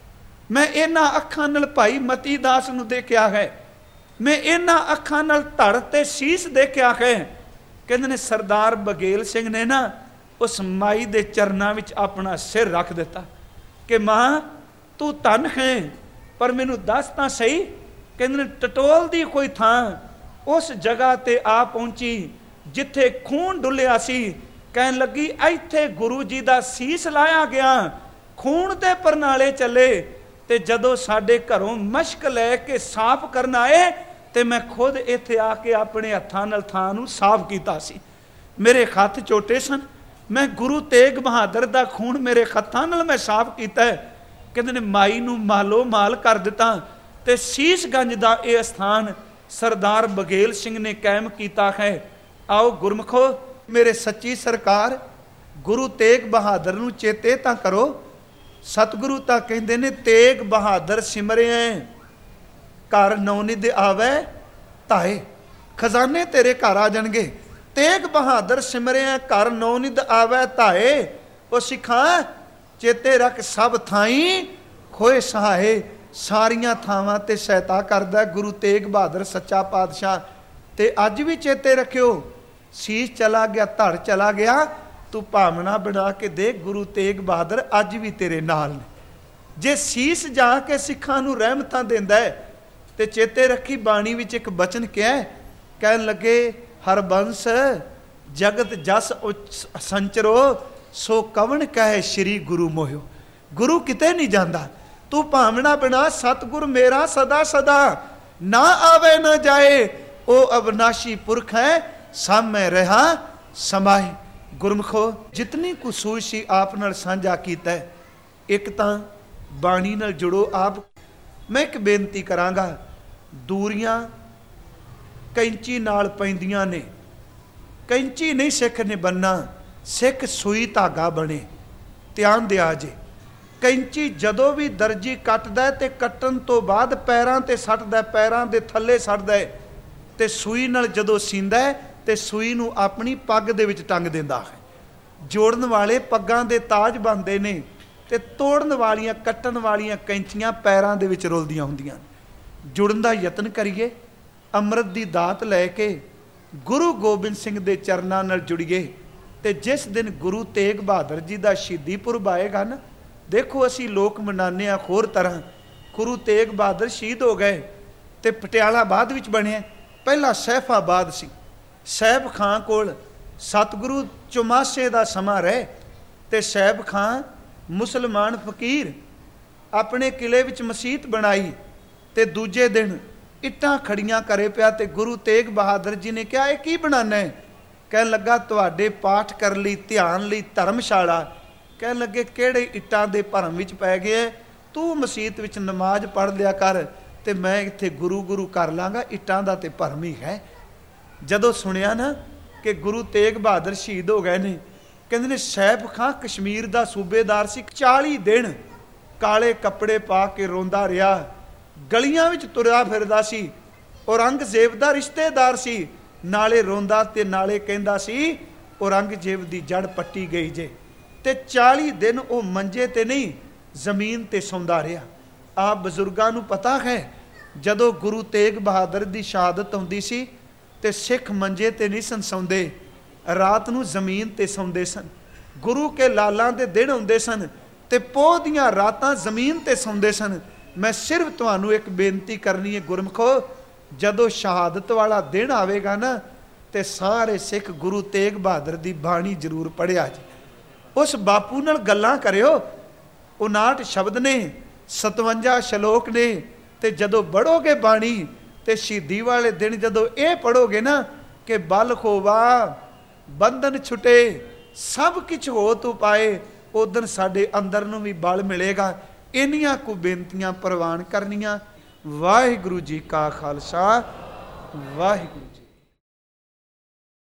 मैं इन्हां अखां नाल भाई मती दास नूं देखिया है, मैं इन्हां अखां नाल धड़ ते शीश देखिया है। कहंदे ने सरदार बघेल सिंह ने ना उस माई दे चरनां विच अपना सिर रख दिता कि मां तू धन है, पर मैनू दस तां सही। कहंदे ने टटोल दी कोई थां उस जगह ते आ पहुंची जिथे खून डुलिया सी। कहन लगी इत्थे गुरु जी दा सीस लाया गया, खून दे परनाले चले, ते जदों साडे घरों मशक लैके साफ करना आए ते मैं खुद इत्थे आके अपने हत्थां नाल थां नूं साफ कीता सी। मेरे हत्थ छोटे सन, मैं गुरु तेग बहादुर दा खून मेरे हत्थां नाल मैं साफ कीता है। कहंदे ने माई नूं मालो माल कर दिता, ते शीशगंज दा यह स्थान सरदार बघेल सिंह ने कायम कीता है। आओ गुरमुखो, मेरे सच्ची सरकार गुरु तेग बहादुर नूं चेते तां करो। सतगुरु तां कहंदे ने तेग बहादुर सिमरिया घर नौनिध आवे ताए, खजाने तेरे घर आ जाणगे। तेग बहादुर सिमरिया घर नौनिध आवे ताए, ओ सिखां चेते रख सब थाई खोए सहाए। सारियां थावां ते सहायता करदा गुरु तेग बहादुर सच्चा पातशाह। ते अज भी चेते रखियो, शीश चला गया, धड़ चला गया, तू भावना बना के देख गुरु तेग बहादुर अज भी तेरे नाल ने। जे शीश जाके सिखां नूं रहमतां देंदा है, ते चेते रखी बाणी विच एक बचन क्या है, कहन लगे हरबंस जगत जस संचरो, सो कवन कहे श्री गुरु मोहियो। गुरु किते नहीं जाता, तू भावना बना सतगुर मेरा सदा सदा, ना आवे ना जाए, ओ अविनाशी पुरख है, सामने रहा समाए। गुरमुखो, जितनी कुछ सूझ सी आप नाल साझा कीता है, एक तां बाणी नाल जुड़ो आप। मैं एक बेनती करांगा, दूरियां कैंची नाल पैंदियां ने, कैंची नहीं सिख ने बनना, सिख सूई धागा बने। ध्यान दिया जे, कैंची जदों भी दर्जी कटदा ते कट्टन तो बाद पैरां ते सटदा, पैरां दे थल्ले सटदा, ते सूई नाल जदों सींदा ते सूई नूं अपनी पग दे विच टंग दिंदा है। जोड़न वाले पग्गां दे ताज बनदे ने, ते तोड़न वालियां कट्टन वालियां कैंचियां पैरां दे विच रुलदियां हुंदियां। जुड़न दा यतन करिए, अमृत दी दात लैके गुरु गोबिंद सिंह दे चरनां नाल जुड़िए। ते जिस दिन गुरु तेग बहादुर जी दा शहीदी पुरब आएगा ना, देखो असी लोक मनाने आ होर तरह। गुरु तेग बहादुर शहीद हो गए ते पटियाला बाद विच बनिया, पहला सैफाबाद सी। सैफ खां कोल ਸਤਿਗੁਰੂ ਚੁਮਾਸੇ ਦਾ ਸਮਾਂ ਰਹੇ ਤੇ ਸਹਿਬ ਖਾਂ ਮੁਸਲਮਾਨ ਫਕੀਰ ਆਪਣੇ ਕਿਲੇ ਵਿੱਚ ਮਸੀਤ ਬਣਾਈ ਤੇ ਦੂਜੇ ਦਿਨ ਇੱਟਾਂ ਖੜੀਆਂ ਕਰੇ ਪਿਆ ਤੇ ਗੁਰੂ ਤੇਗ ਬਹਾਦਰ ਜੀ ਨੇ ਕਿਹਾ ਇਹ ਕੀ ਬਣਾਉਣਾ ਹੈ? ਕਹਿਣ ਲੱਗਾ ਤੁਹਾਡੇ ਪਾਠ ਕਰਨ ਲਈ ਧਿਆਨ ਲਈ ਧਰਮਸ਼ਾਲਾ। ਕਹਿਣ ਲੱਗੇ ਕਿਹੜੇ ਇੱਟਾਂ ਦੇ ਭਰਮ ਵਿੱਚ ਪੈ ਗਏ? ਤੂੰ ਮਸੀਤ ਵਿੱਚ ਨਮਾਜ਼ ਪੜ੍ਹ ਲਿਆ ਕਰ ਤੇ ਮੈਂ ਇੱਥੇ ਗੁਰੂ ਗੁਰੂ ਕਰ ਲਾਂਗਾ, ਇੱਟਾਂ ਦਾ ਤੇ ਭਰਮ ਹੀ ਹੈ। ਜਦੋਂ ਸੁਣਿਆ ਨਾ ਕਿ ਗੁਰੂ ਤੇਗ ਬਹਾਦਰ ਸ਼ਹੀਦ ਹੋ ਗਏ ਨੇ, ਕਹਿੰਦੇ ਨੇ ਸਹਿਬ ਖਾਂ ਕਸ਼ਮੀਰ ਦਾ ਸੂਬੇਦਾਰ ਸੀ, ਚਾਲੀ ਦਿਨ ਕਾਲੇ ਕੱਪੜੇ ਪਾ ਕੇ ਰੋਂਦਾ ਰਿਹਾ, ਗਲੀਆਂ ਵਿੱਚ ਤੁਰਿਆ ਫਿਰਦਾ ਸੀ, ਔਰੰਗਜ਼ੇਬ ਦਾ ਰਿਸ਼ਤੇਦਾਰ ਸੀ, ਨਾਲੇ ਰੋਂਦਾ ਤੇ ਨਾਲੇ ਕਹਿੰਦਾ ਸੀ ਔਰੰਗਜ਼ੇਬ ਦੀ ਜੜ ਪੱਟੀ ਗਈ ਜੇ। ਤੇ ਚਾਲੀ ਦਿਨ ਉਹ ਮੰਜੇ ਤੇ ਨਹੀਂ ਜ਼ਮੀਨ ਤੇ ਸੌਂਦਾ ਰਿਹਾ। ਆਪ ਬਜ਼ੁਰਗਾਂ ਨੂੰ ਪਤਾ ਹੈ ਜਦੋਂ ਗੁਰੂ ਤੇਗ ਬਹਾਦਰ ਦੀ ਸ਼ਹਾਦਤ ਹੁੰਦੀ ਸੀ ਤੇ ਸਿੱਖ ਮੰਜੇ ਤੇ ਨਹੀਂ ਸਨ ਸੌਂਦੇ, ਰਾਤ ਨੂੰ ਜ਼ਮੀਨ ਤੇ ਸੌਂਦੇ ਸਨ। ਗੁਰੂ ਕੇ ਲਾਲਾਂ ਦੇ ਦਿਨ ਹੁੰਦੇ ਸਨ ਤੇ ਪੋਹ ਦੀਆਂ ਰਾਤਾਂ ਜ਼ਮੀਨ ਤੇ ਸੌਂਦੇ ਸਨ। ਮੈਂ ਸਿਰਫ ਤੁਹਾਨੂੰ ਇੱਕ ਬੇਨਤੀ ਕਰਨੀ ਹੈ ਗੁਰਮਖੋ, ਜਦੋਂ ਸ਼ਹਾਦਤ ਵਾਲਾ ਦਿਨ ਆਵੇਗਾ ਨਾ ਤੇ ਸਾਰੇ ਸਿੱਖ ਗੁਰੂ ਤੇਗ ਬਹਾਦਰ ਦੀ ਬਾਣੀ ਜ਼ਰੂਰ ਪੜ੍ਹਿਆ ਜੀ। ਉਸ ਬਾਪੂ ਨਾਲ ਗੱਲਾਂ ਕਰਿਓ। ਉਨਾਹਠ ਸ਼ਬਦ ਨੇ, ਸਤਵੰਜਾ ਸ਼ਲੋਕ ਨੇ, ਤੇ ਜਦੋਂ ਪੜ੍ਹੋਗੇ ਬਾਣੀ ਤੇ ਸ਼ਹੀਦੀ ਵਾਲੇ ਦਿਨ ਜਦੋਂ ਇਹ ਪੜ੍ਹੋਗੇ ਨਾ ਕਿ ਬਲ ਖੋਵਾ ਬੰਧਨ ਛੁਟੇ ਸਭ ਕੁਛ ਹੋ ਤੂੰ ਪਾਏ, ਉਦਨ ਸਾਡੇ ਅੰਦਰ ਨੂੰ ਵੀ ਬਲ ਮਿਲੇਗਾ। ਇੰਨੀਆਂ ਕੁ ਬੇਨਤੀਆਂ ਪ੍ਰਵਾਨ ਕਰਨੀਆਂ। ਵਾਹਿਗੁਰੂ ਜੀ ਕਾ ਖਾਲਸਾ, ਵਾਹਿਗੁਰੂ।